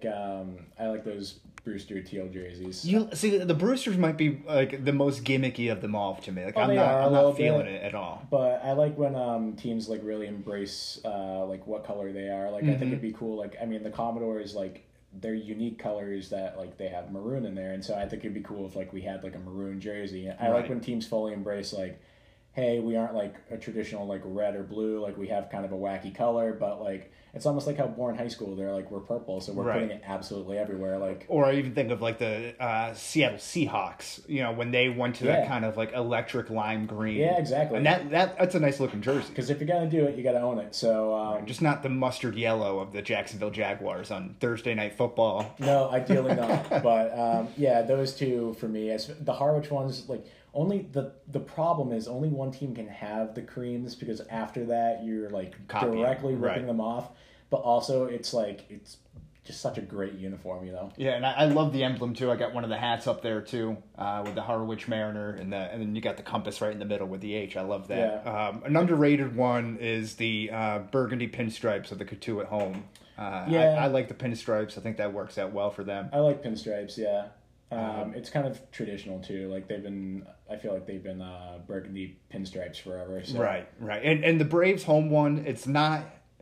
those Brewster teal jerseys. You see, the Brewsters might be like the most gimmicky of them all to me. Like I'm not not feeling it at all. But I like when teams like really embrace like what color they are. Like I think it'd be cool. Like I mean, the Commodores like they're unique colors that like they have maroon in there, and so I think it'd be cool if like we had like a maroon jersey. I like when teams fully embrace like, hey, we aren't like a traditional like red or blue. Like we have kind of a wacky color, but like. It's almost like how Bourne High School, they're like, we're purple, so we're putting it absolutely everywhere. Like, or I even think of like the Seattle Seahawks, when they went to that kind of like electric lime green. Yeah, exactly. And that's a nice looking jersey. Because if you're going to do it, you got to own it. So just not the mustard yellow of the Jacksonville Jaguars on Thursday Night Football. No, ideally not. But yeah, those 2 for me. As the Harwich ones, like, only the problem is only one team can have the creams because after that you're like directly ripping them off. But also it's just such a great uniform, Yeah, and I love the emblem too. I got one of the hats up there too, with the Harwich Mariner, and then you got the compass right in the middle with the H. I love that. Yeah. An underrated one is the burgundy pinstripes of the Coutu at home. I like the pinstripes. I think that works out well for them. I like pinstripes. Yeah. It's kind of traditional too. Like I feel like they've been burgundy pinstripes forever. So. Right. And the Braves home one, it's not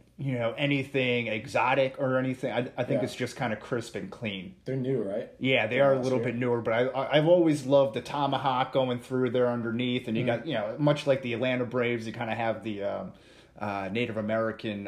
anything exotic or anything. I think it's just kind of crisp and clean. They're new, right? Yeah, they are a little bit newer, but I've always loved the tomahawk going through there underneath, and you got much like the Atlanta Braves, you kind of have the Native American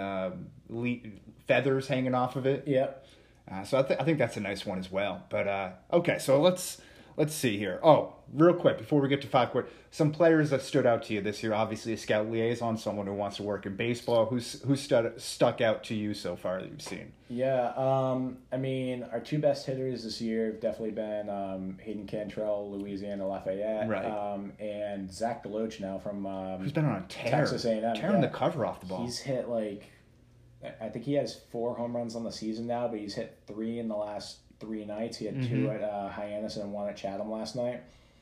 feathers hanging off of it. Yeah. So I think that's a nice one as well. But okay, so let's see here. Oh, real quick before we get to 5 quick, some players that stood out to you this year. Obviously, a scout liaison, someone who wants to work in baseball. Who's stuck out to you so far that you've seen? Yeah, I mean, our 2 best hitters this year have definitely been Hayden Cantrell, Louisiana Lafayette, right. And Zach Deloach now from who's been on a tear, Texas A&M, tearing the cover off the ball. He's hit I think he has 4 home runs on the season now, but he's hit 3 in the last 3 nights. He had 2 at Hyannis and 1 at Chatham last night.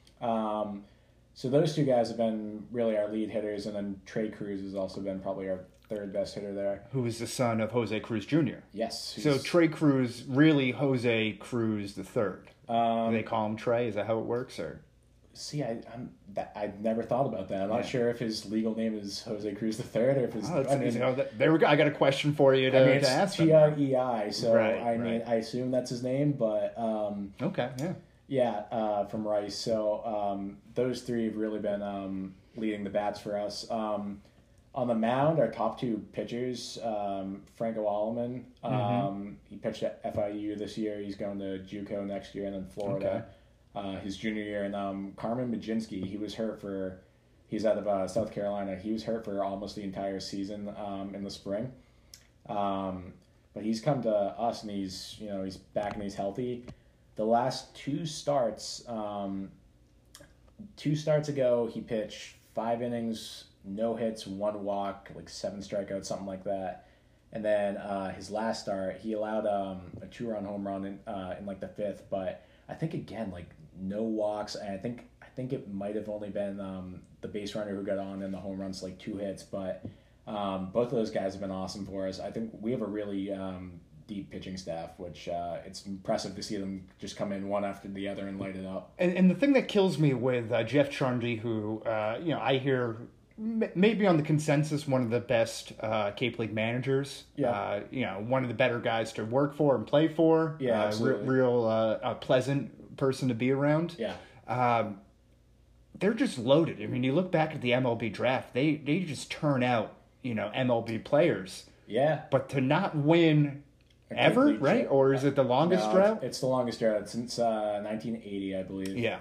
So those 2 guys have been really our lead hitters, and then Trey Cruz has also been probably our 3rd best hitter there. Who is the son of Jose Cruz Jr. Yes. So Trey Cruz, really Jose Cruz the third. Do they call him Trey? Is that how it works, or? See, I've never thought about that. I'm not sure if his legal name is Jose Cruz III or if his. There we go. I got a question for you to ask. Trei, so right. I assume that's his name, but okay, yeah. Yeah, from Rice. So those 3 have really been leading the bats for us. On the mound, our top two pitchers, Franco Alleman, he pitched at FIU this year. He's going to JUCO next year, and then Florida his junior year. And Carmen Majinski, he's out of South Carolina. He was hurt for almost the entire season in the spring. But he's come to us, and he's back and he's healthy. The last two starts ago, he pitched 5 innings, no hits, 1 walk, like 7 strikeouts, something like that. And then his last start, he allowed a 2-run home run in like the 5th, but I think again like no walks. And I think it might have only been the base runner who got on in the home runs, like 2 hits. But both of those guys have been awesome for us. I think we have a really deep pitching staff, which it's impressive to see them just come in one after the other and light it up. And the thing that kills me with Jeff Charndy, who I hear maybe on the consensus one of the best Cape League managers. Yeah. One of the better guys to work for and play for. Yeah, absolutely. Real pleasant person to be around. Yeah. They're just loaded. I mean, you look back at the MLB draft, they just turn out MLB players. Yeah. But to not win ever, right? Or is it the longest drought? It's the longest drought since 1980, I believe. Yeah.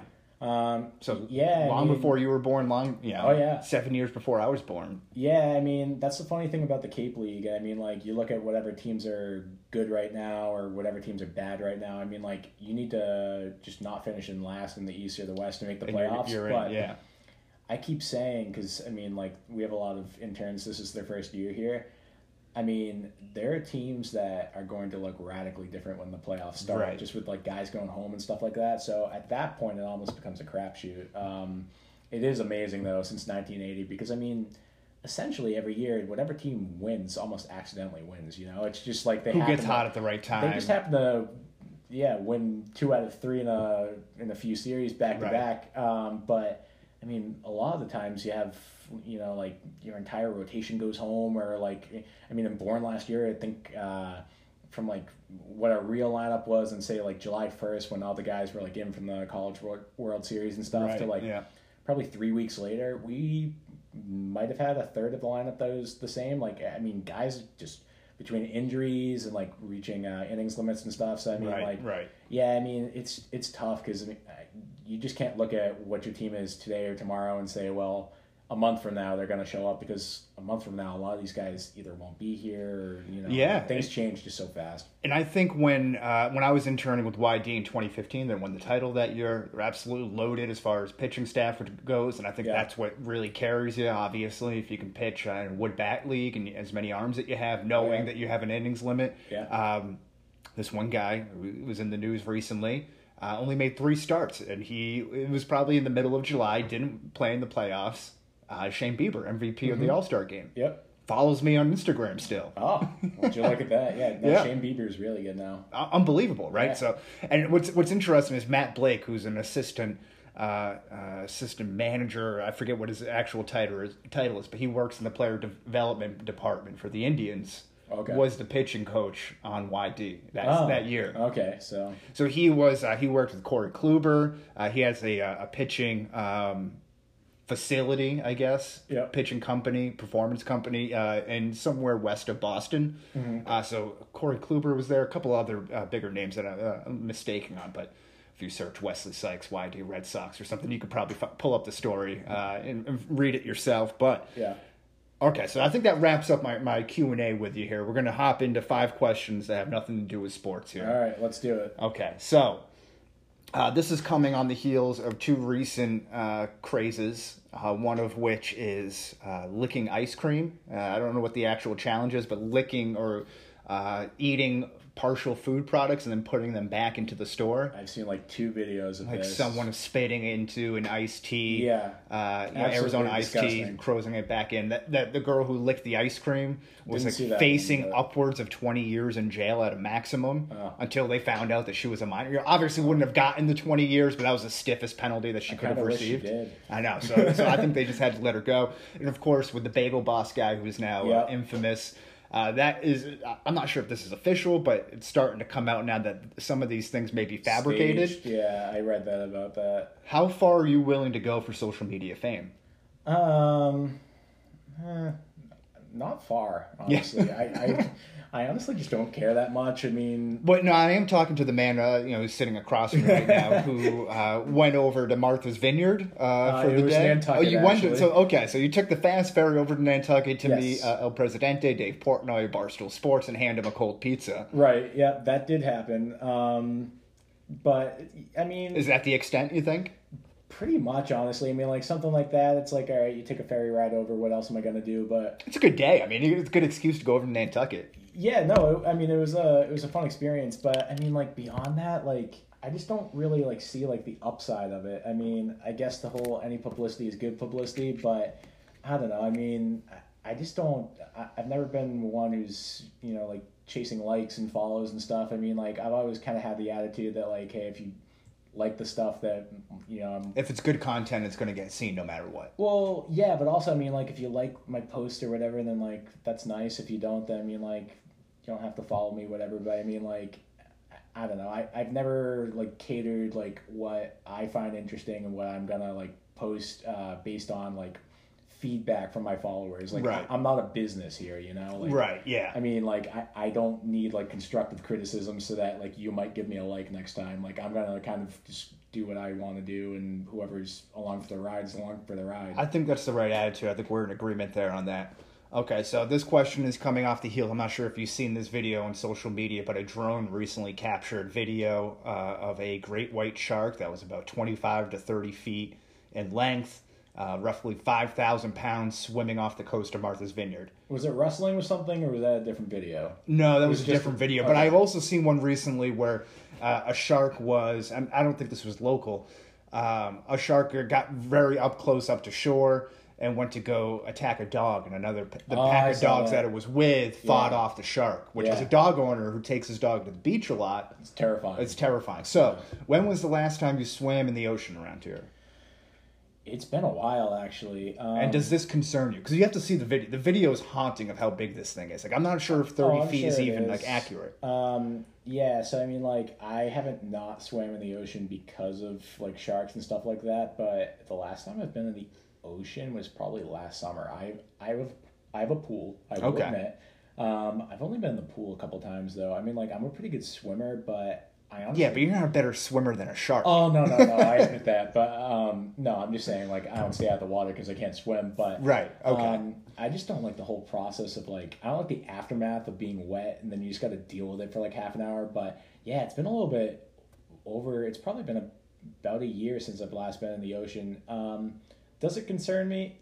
So yeah, long before you were born, Oh yeah, 7 years before I was born. Yeah, I mean that's the funny thing about the Cape League. I mean, like you look at whatever teams are good right now or whatever teams are bad right now. I mean, like you need to just not finish in last in the East or the West to make the playoffs. You're in, but yeah. I keep saying, because I mean, like we have a lot of interns. This is their first year here. I mean, there are teams that are going to look radically different when the playoffs start, right. Just with like guys going home and stuff like that. So at that point, it almost becomes a crapshoot. It is amazing though since 1980 because I mean, essentially every year, whatever team wins almost accidentally wins. It's just like who gets hot at the right time. They just happen to, win 2 out of 3 in a few series back to back. But I mean, a lot of the times you have, like your entire rotation goes home or like, I mean, in Bourne last year, I think from like what our real lineup was and say like July 1st when all the guys were like in from the College World Series and stuff to like probably 3 weeks later, we might have had a third of the lineup that was the same. Like, I mean, guys just between injuries and like reaching innings limits and stuff. So I mean, yeah, I mean, it's tough because I mean, you just can't look at what your team is today or tomorrow and say, well, a month from now they're going to show up because a month from now a lot of these guys either won't be here or things change just so fast. And I think when I was interning with YD in 2015, they won the title that year. They're absolutely loaded as far as pitching staff goes, and I think that's what really carries you. Obviously, if you can pitch in a wood bat league and as many arms that you have, knowing that you have an innings limit. This one guy who was in the news recently only made 3 starts, and it was probably in the middle of July, didn't play in the playoffs. Shane Bieber, MVP of the All-Star game. Yep. Follows me on Instagram still. Oh, would you look at that? Yeah, Shane Bieber is really good now. Unbelievable, right? Yeah. So, and what's interesting is Matt Blake, who's an assistant manager. I forget what his actual title is, but he works in the player development department for the Indians. Okay. Was the pitching coach on YD that year. Okay, so he was he worked with Corey Kluber. He has a pitching facility, I guess, pitching company, performance company, in somewhere west of Boston. Mm-hmm. So Corey Kluber was there, a couple other bigger names that I'm mistaking on, but if you search Wesley Sykes, YD Red Sox or something, you could probably pull up the story and read it yourself. But okay, so I think that wraps up my Q&A with you here. We're going to hop into 5 questions that have nothing to do with sports here. All right, let's do it. Okay, so this is coming on the heels of 2 recent crazes, one of which is licking ice cream. I don't know what the actual challenge is, but licking or eating partial food products and then putting them back into the store. I've seen like 2 videos of like this. Someone spitting into an iced tea. Arizona iced tea, closing it back in. That the girl who licked the ice cream was facing upwards of 20 years in jail at a maximum until they found out that she was a minor. Obviously wouldn't have gotten the 20 years, but that was the stiffest penalty that she could have received. Wish she did. I know. So I think they just had to let her go. And of course, with the Bagel Boss guy who's now infamous. That is, I'm not sure if this is official, but it's starting to come out now that some of these things may be fabricated. Staged. Yeah, I read that about that. How far are you willing to go for social media fame? I Not far, honestly. Yeah. I honestly just don't care that much. I mean, but no, I am talking to the man, who's sitting across from me right now, who went over to Martha's Vineyard for the day. Nantucket, you went to, so you took the fast ferry over to Nantucket to meet El Presidente, Dave Portnoy, Barstool Sports, and hand him a cold pizza. Right. Yeah, that did happen. But I mean, is that the extent you think? Pretty much, honestly. I mean, like, something like that, it's like, all right, you take a ferry ride over, what else am I going to do? But it's a good day. I mean, it's a good excuse to go over to Nantucket. Yeah, no, I mean, it was a fun experience, but, I mean, like, beyond that, like, I just don't really, like, see, like, the upside of it. I mean, I guess the whole any publicity is good publicity, but I don't know. I mean, I just don't, I've never been one who's, like, chasing likes and follows and stuff. I mean, like, I've always kind of had the attitude that, like, hey, if you like the stuff that, if it's good content, it's going to get seen no matter what. Well, yeah, but also, I mean, like, if you like my post or whatever, then, like, that's nice. If you don't, then, I mean, like, you don't have to follow me, whatever. But, I mean, like, I don't know. I've never, like, catered, like, what I find interesting and what I'm going to, like, post based on, like, feedback from my followers. Like, right. I'm not a business here, Like, right, yeah. I mean, like, I don't need, like, constructive criticism so that, like, you might give me a like next time. Like, I'm going to kind of just do what I want to do, and whoever's along for the ride is along for the ride. I think that's the right attitude. I think we're in agreement there on that. Okay, so this question is coming off the heels. I'm not sure if you've seen this video on social media, but a drone recently captured video of a great white shark that was about 25 to 30 feet in length, roughly 5,000 pounds, swimming off the coast of Martha's Vineyard. Was it wrestling with something, or was that a different video? No, that was a different video. Okay. But I've also seen one recently where a shark was, and I don't think this was local, a shark got very up close up to shore and went to go attack a dog, and the pack of dogs that it was with fought off the shark, which is a dog owner who takes his dog to the beach a lot. It's terrifying. It's terrifying. So, when was the last time you swam in the ocean around here? It's been a while, actually. And does this concern you? Because you have to see the video. The video is haunting of how big this thing is. Like, I'm not sure if 30 feet is even like accurate. Yeah, so I mean, like, I haven't not swam in the ocean because of, like, sharks and stuff like that, but the last time I've been in the ocean was probably last summer. I have a pool, I will admit. I've only been in the pool a couple times, though. I mean, like, I'm a pretty good swimmer, but I honestly... Yeah, but you're not a better swimmer than a shark. Oh, no, I admit that. But, no, I'm just saying, like, I don't stay out of the water because I can't swim. But right, okay. I just don't like the whole process of, like, I don't like the aftermath of being wet, and then you just got to deal with it for, like, half an hour. But, yeah, it's been a little bit over... It's probably been about a year since I've last been in the ocean. Does it concern me?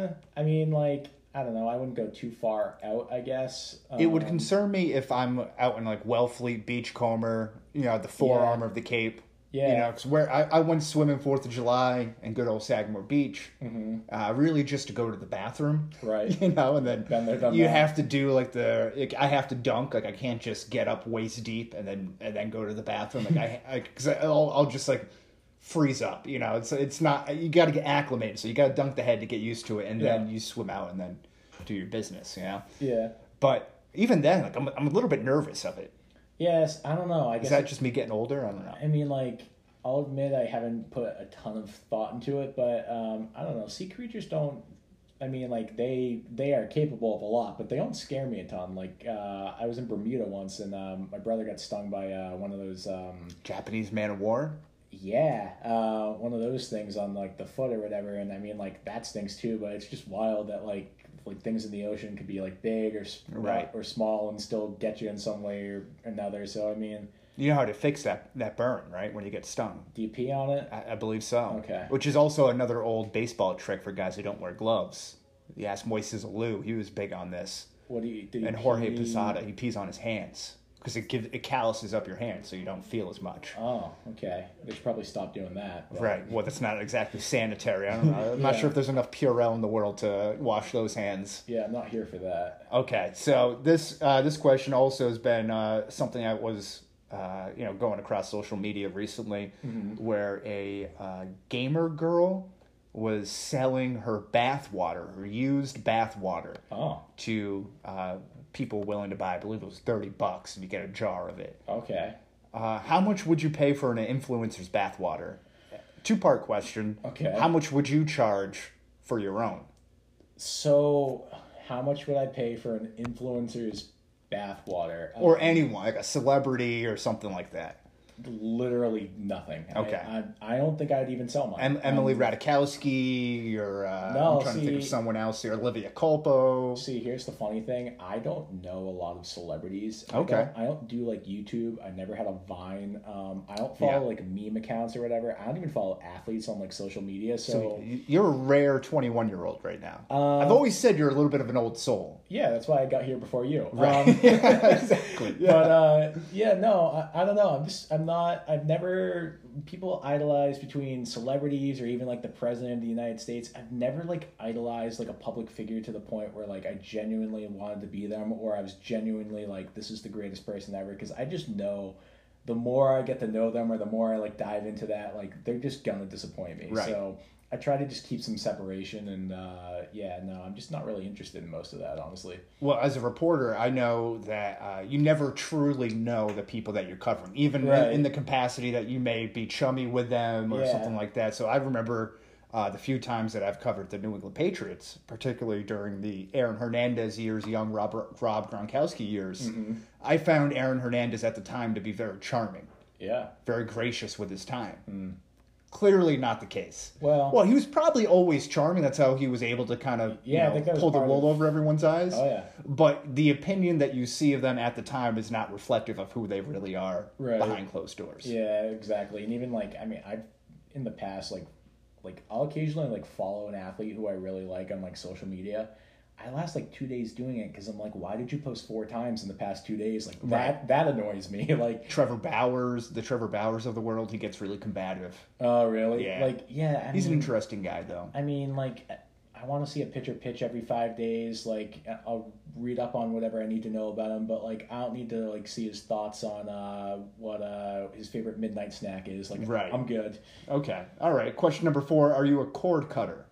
I mean, like... I don't know. I wouldn't go too far out, I guess. It would concern me if I'm out in, like, Wellfleet, Beachcomber, the forearm of the Cape. Yeah. Because where I went swimming 4th of July in good old Sagamore Beach, really just to go to the bathroom. Right. And then Been there, done you that. have to do, like, I have to dunk. Like, I can't just get up waist deep and then go to the bathroom. Like, because I'll just, like, freeze up, it's not, you got to get acclimated, so you got to dunk the head to get used to it, and then you swim out and then do your business, Yeah. But even then, like, I'm a little bit nervous of it. Yes, I don't know. I guess is that just me getting older? I don't know. I mean, like, I'll admit I haven't put a ton of thought into it, but I don't know. Sea creatures don't. I mean, like, they are capable of a lot, but they don't scare me a ton. Like, I was in Bermuda once, and my brother got stung by one of those Japanese man of war. Yeah, one of those things on, like, the foot or whatever, and I mean, like, that stings too, but it's just wild that, like things in the ocean could be, like, big or small and still get you in some way or another. So, I mean... You know how to fix that burn, right, when you get stung? Do you pee on it? I believe so. Okay. Which is also another old baseball trick for guys who don't wear gloves. You ask Moises Alou, he was big on this. What do you do? And Jorge Posada, he pees on his hands. Because it calluses up your hand, so you don't feel as much. Oh, okay. They should probably stop doing that. But... Right. Well, that's not exactly sanitary. I don't know. I'm not sure if there's enough Purell in the world to wash those hands. Yeah, I'm not here for that. Okay. So this question also has been something that was going across social media recently, where a gamer girl was selling her bathwater, her used bathwater, to people willing to buy. I believe it was $30 and you get a jar of it. Okay. How much would you pay for an influencer's bathwater? 2-part question. Okay. How much would you charge for your own? So, how much would I pay for an influencer's bathwater? Or anyone, like a celebrity or something like that. Literally nothing. Okay. I don't think I'd even sell mine. Emily Ratajkowski, or No, I'm trying to think of someone else here. Olivia Culpo. See, here's the funny thing. I don't know a lot of celebrities. Okay. I don't do like YouTube. I never had a Vine. I don't follow like meme accounts or whatever. I don't even follow athletes on like social media. So you're a rare 21-year-old right now. I've always said you're a little bit of an old soul. Yeah, that's why I got here before you. Right. Exactly. But no, I don't know. I've never, people idolize between celebrities or even like the president of the United States. I've never like idolized like a public figure to the point where like I genuinely wanted to be them, or I was genuinely like, this is the greatest person ever. Because I just know the more I get to know them, or the more I like dive into that, like they're just gonna disappoint me. Right. So I try to just keep some separation, and I'm just not really interested in most of that, honestly. Well, as a reporter, I know that you never truly know the people that you're covering, even Right. in the capacity that you may be chummy with them or something like that. So I remember the few times that I've covered the New England Patriots, particularly during the Aaron Hernandez years, young Rob Gronkowski years. Mm-hmm. I found Aaron Hernandez at the time to be very charming, Yeah. very gracious with his time. Clearly not the case. Well, He was probably always charming. That's how he was able to kind of I think that was pull the part wool of- over everyone's eyes. Oh, yeah. But the opinion that you see of them at the time is not reflective of who they really are Right. behind closed doors. Yeah, exactly. And even like, I mean, I've in the past like I'll occasionally like follow an athlete who I really like on like social media. I last like 2 days doing it because I'm like, why did you post 4 times in the past 2 days? Like that annoys me. Like Trevor Bowers, the Trevor Bowers of the world, he gets really combative. oh really? Yeah. Like yeah. He's an interesting guy, though. I mean, like I want to see a pitcher pitch every 5 days. Like I'll read up on whatever I need to know about him, but like I don't need to like see his thoughts on what his favorite midnight snack is. Like Right. I'm good. Okay. All right. Question number 4. Are you a cord cutter?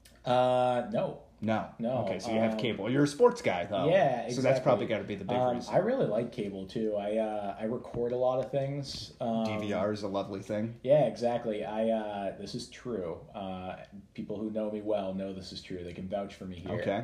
No. No. No, Okay, so you have cable. You're a sports guy, though. Yeah, So that's probably exactly. got to be the big reason. I really like cable too. I record a lot of things. DVR is a lovely thing. Yeah, exactly. This is true. People who know me well know this is true. They can vouch for me here. Okay.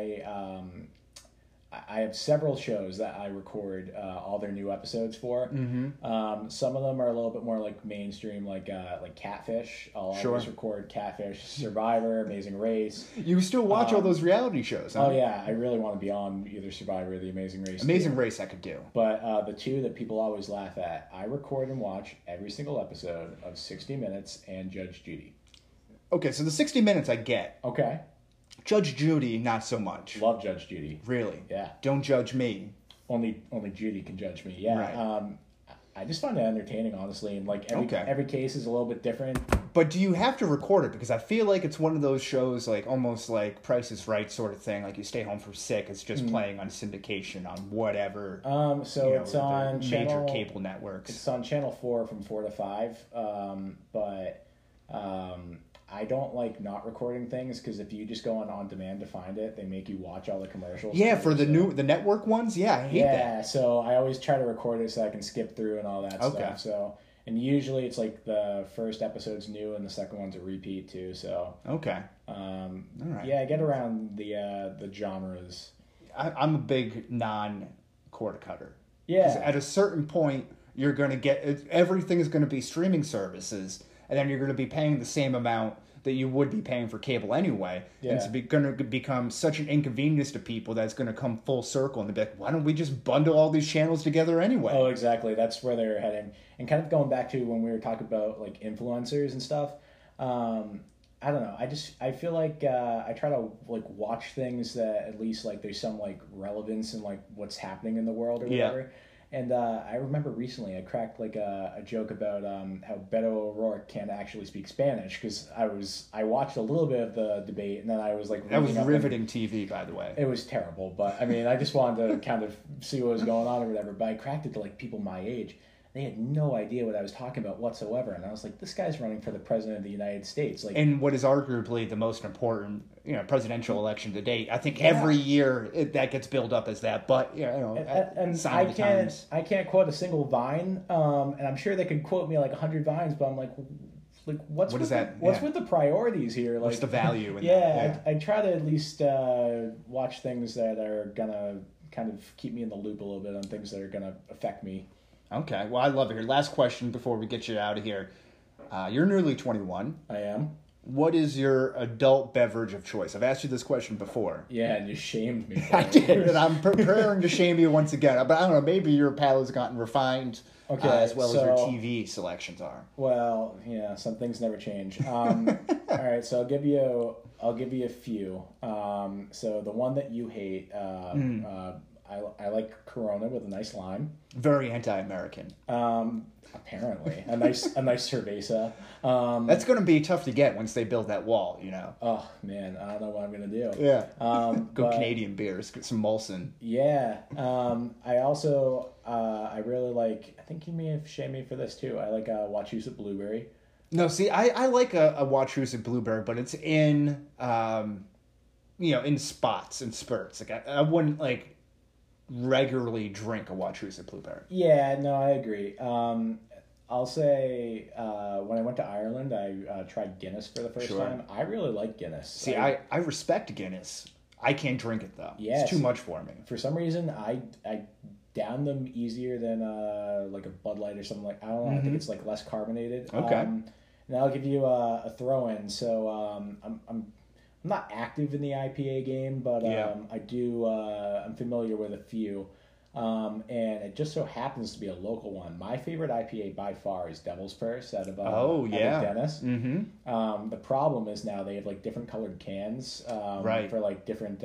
I have several shows that I record all their new episodes for. Mm-hmm. Some of them are a little bit more like mainstream, like Catfish. I'll always record Catfish, Survivor, Amazing Race. You still watch all those reality shows, huh? Oh yeah, I really want to be on either Survivor or The Amazing Race. Amazing Race I could do. But the two that people always laugh at, I record and watch every single episode of 60 Minutes and Judge Judy. Okay, so the 60 Minutes I get. Okay. Judge Judy, not so much. Love Judge Judy. Really? Yeah. Don't judge me. Only Judy can judge me. Yeah. Right. I just find it entertaining, honestly, and like every case is a little bit different. But do you have to record it? Because I feel like it's one of those shows, like almost like Price is Right sort of thing. Like you stay home for sick. It's just playing on syndication on whatever. So it's on major cable networks. It's on Channel 4 from 4 to 5. But I don't like not recording things because if you just go on demand to find it, they make you watch all the commercials. Yeah, for the network ones. Yeah, I hate that. Yeah, so I always try to record it so I can skip through and all that stuff. So, and usually it's like the first episode's new and the second one's a repeat too. So okay, all right. Yeah, I get around the genres. I'm a big non-cord cutter. Yeah, at a certain point, you're going to get everything is going to be streaming services, and then you're going to be paying the same amount that you would be paying for cable anyway. Yeah. And it's going to become such an inconvenience to people that's going to come full circle and they'll be like, why don't we just bundle all these channels together anyway? Oh, exactly. That's where they're heading. And kind of going back to when we were talking about like influencers and stuff. I don't know. I feel like I try to like watch things that at least like there's some like relevance in like what's happening in the world or whatever. And I remember recently I cracked like a joke about how Beto O'Rourke can't actually speak Spanish because I watched a little bit of the debate and then I was like that was riveting TV, by the way. It was terrible, but I mean I just wanted to kind of see what was going on or whatever. But I cracked it to like people my age. They had no idea what I was talking about whatsoever, and I was like, "This guy's running for the president of the United States." Like, and what is arguably the most important, presidential election to date. I think every year that gets built up as that, but and I can't quote a single Vine, and I'm sure they could quote me like 100 Vines, but I'm like, like what's What with is that? What's Yeah. with the priorities here? Like What's the value in yeah, that? I try to at least watch things that are gonna kind of keep me in the loop a little bit on things that are gonna affect me. Okay. Well, I love it here. Last question before we get you out of here. You're nearly 21. I am. What is your adult beverage of choice? I've asked you this question before. Yeah, and you shamed me. For I it. did, and I'm preparing to shame you once again. But I don't know, maybe your palate's gotten refined Okay, as well as your so- TV selections are. Well, yeah, some things never change. All right, so I'll give you a few. So the one that you hate, I like Corona with a nice lime. Very anti-American. Apparently, a nice cerveza. That's going to be tough to get once they build that wall, you know. Oh man, I don't know what I'm gonna do. Yeah. Good But- Canadian beers, get some Molson. Yeah. I also I really like. I think you may have shamed me for this too. I like Wachusett Blueberry. No, see, I like a Wachusett Blueberry, but it's in, in spots and spurts. Like I wouldn't like regularly drink a Wachusett Blueberry. Yeah, no, I agree. I'll say when I went to Ireland, I tried Guinness for the first Sure. time. I really like Guinness. See, I respect Guinness. I can't drink it though. Yes. It's too much for me. For some reason, I down them easier than like a Bud Light or something like. I don't know. I think it's like less carbonated. Okay. And I'll give you a throw in. So I'm not active in the IPA game, but Yeah. I do. I'm familiar with a few. And it just so happens to be a local one. My favorite IPA by far is Devil's Purse out of Oh, yeah. Dennis. Mm-hmm. The problem is now they have like different colored cans Right. for like different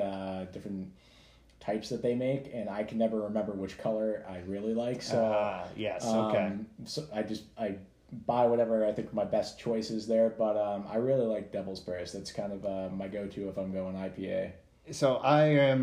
types that they make, and I can never remember which color I really like. So Yes, okay. so I buy whatever I think my best choice is there. But I really like Devil's Purse. That's kind of my go-to if I'm going IPA. So I am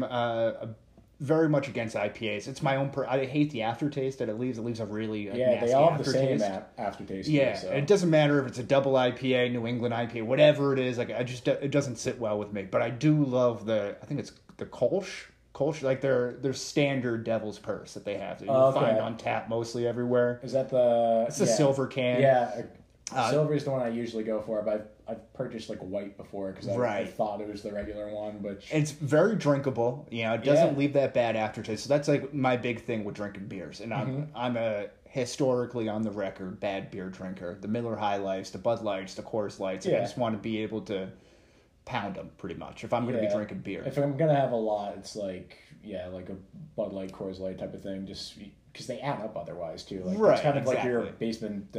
very much against IPAs. It's my own. I hate the aftertaste that it leaves. It leaves a really Yeah, nasty they all have the aftertaste. same aftertaste. Yeah, too, so. it doesn't matter if it's a double IPA, New England IPA, whatever it is. Like it doesn't sit well with me. But I do love I think it's the Kolsch, like their standard Devil's Purse that they have that you Okay. find on tap mostly everywhere. Is that the? It's a silver can. Yeah, silver is the one I usually go for, but I've purchased like white before because I Right. thought it was the regular one, but It's very drinkable. You know, it doesn't Yeah. leave that bad aftertaste. So that's like my big thing with drinking beers. And I'm a historically on the record bad beer drinker. The Miller High Lifes, the Bud Lights, the Coors Lights. I Yeah. just want to be able to pound them pretty much if I'm going to be Yeah. drinking beer. if I'm gonna have a lot, it's like like a Bud Light, Coors Light type of thing, just because they add up otherwise too. Like Right, it's kind of like your exactly. basement,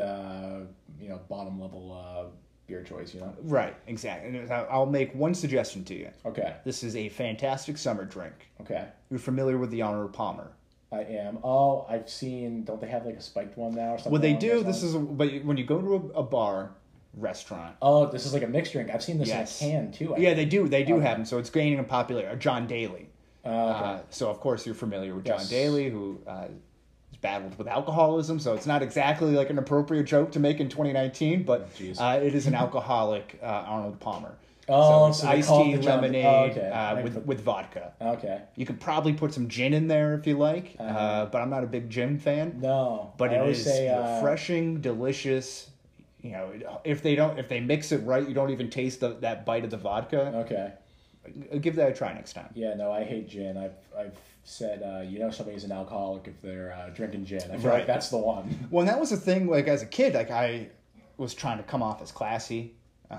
bottom level beer choice. Right, exactly. And I'll make one suggestion to you. Okay. This is a fantastic summer drink. Okay. You're familiar with the Arnold Palmer. I am. Oh, I've seen. Don't they have like a spiked one now or something? What they along do, those this lines? is, but when you go to a bar, restaurant. Oh, this is like a mixed drink. I've seen this Yes. in a can too. I Yeah, think. they do. They do Okay. have them. So it's gaining in popularity. John Daly. Okay. So of course you're familiar with Yes. John Daly, who is battled with alcoholism. So it's not exactly like an appropriate joke to make in 2019, but Jeez. it is an alcoholic Arnold Palmer. Oh, so so they it's call iced it tea, the John- lemonade oh, okay. with vodka. Okay. You could probably put some gin in there if you like, but I'm not a big gin fan. No, But I it always is say, refreshing, delicious. You know, if they mix it right, you don't even taste that bite of the vodka. Okay. Give that a try next time. Yeah, no, I hate gin. I've said, somebody's an alcoholic if they're drinking gin. I feel Right. like that's the one. Well, and that was the thing. Like as a kid, like I was trying to come off as classy,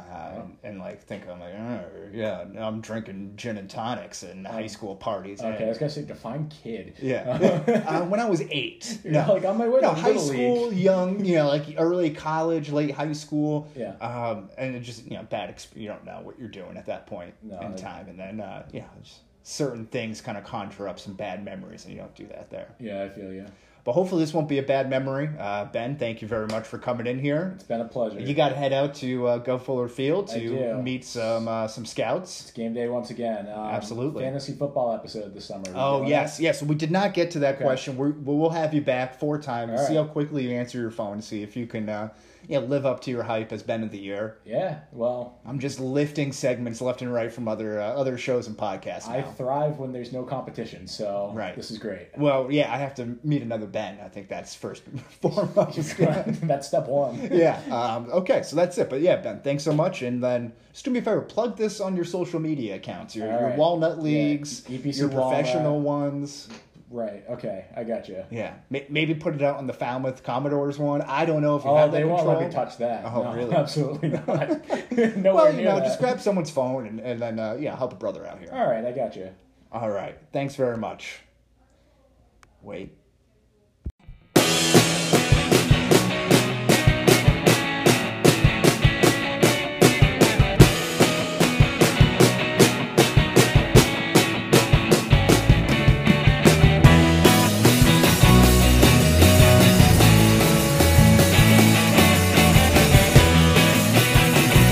and like think I'm like, yeah, I'm drinking gin and tonics in high school parties. Okay, I was gonna say define kid. Yeah. When I was 8. You're like on my way to high Little school, League. young, like early college, late high school. Yeah. And it just, bad you don't know what you're doing at that point No, in time. And then, just certain things kind of conjure up some bad memories, and you don't do that there. Yeah, I feel you. But hopefully this won't be a bad memory. Ben, thank you very much for coming in here. It's been a pleasure. You got to head out to Go Fuller Field I to do. meet some scouts. It's game day once again. Absolutely. Fantasy football episode this summer. Oh, yes. Yes, we did not get to that Okay. question. We'll have you back 4 times. All See right. how quickly you answer your phone. See if you can live up to your hype as Ben of the Year. Yeah, well, I'm just lifting segments left and right from other shows and podcasts now. I thrive when there's no competition, so Right. this is great. Well, yeah, I have to meet another Ben. I think that's first and foremost. That's step one. Yeah. Okay, so that's it. But yeah, Ben, thanks so much. And then just do me a favor, plug this on your social media accounts, your right. Walnut Leagues, EPC your professional Walnut. ones. Right. Okay. I got you. Yeah. Maybe put it out on the Falmouth Commodores one. I don't know if you Oh, have that they won't control. let me touch that. Oh, No, really? Absolutely not. Nowhere Well, near that. just grab someone's phone and then, help a brother out here. All right. I got you. All right. Thanks very much. Wait.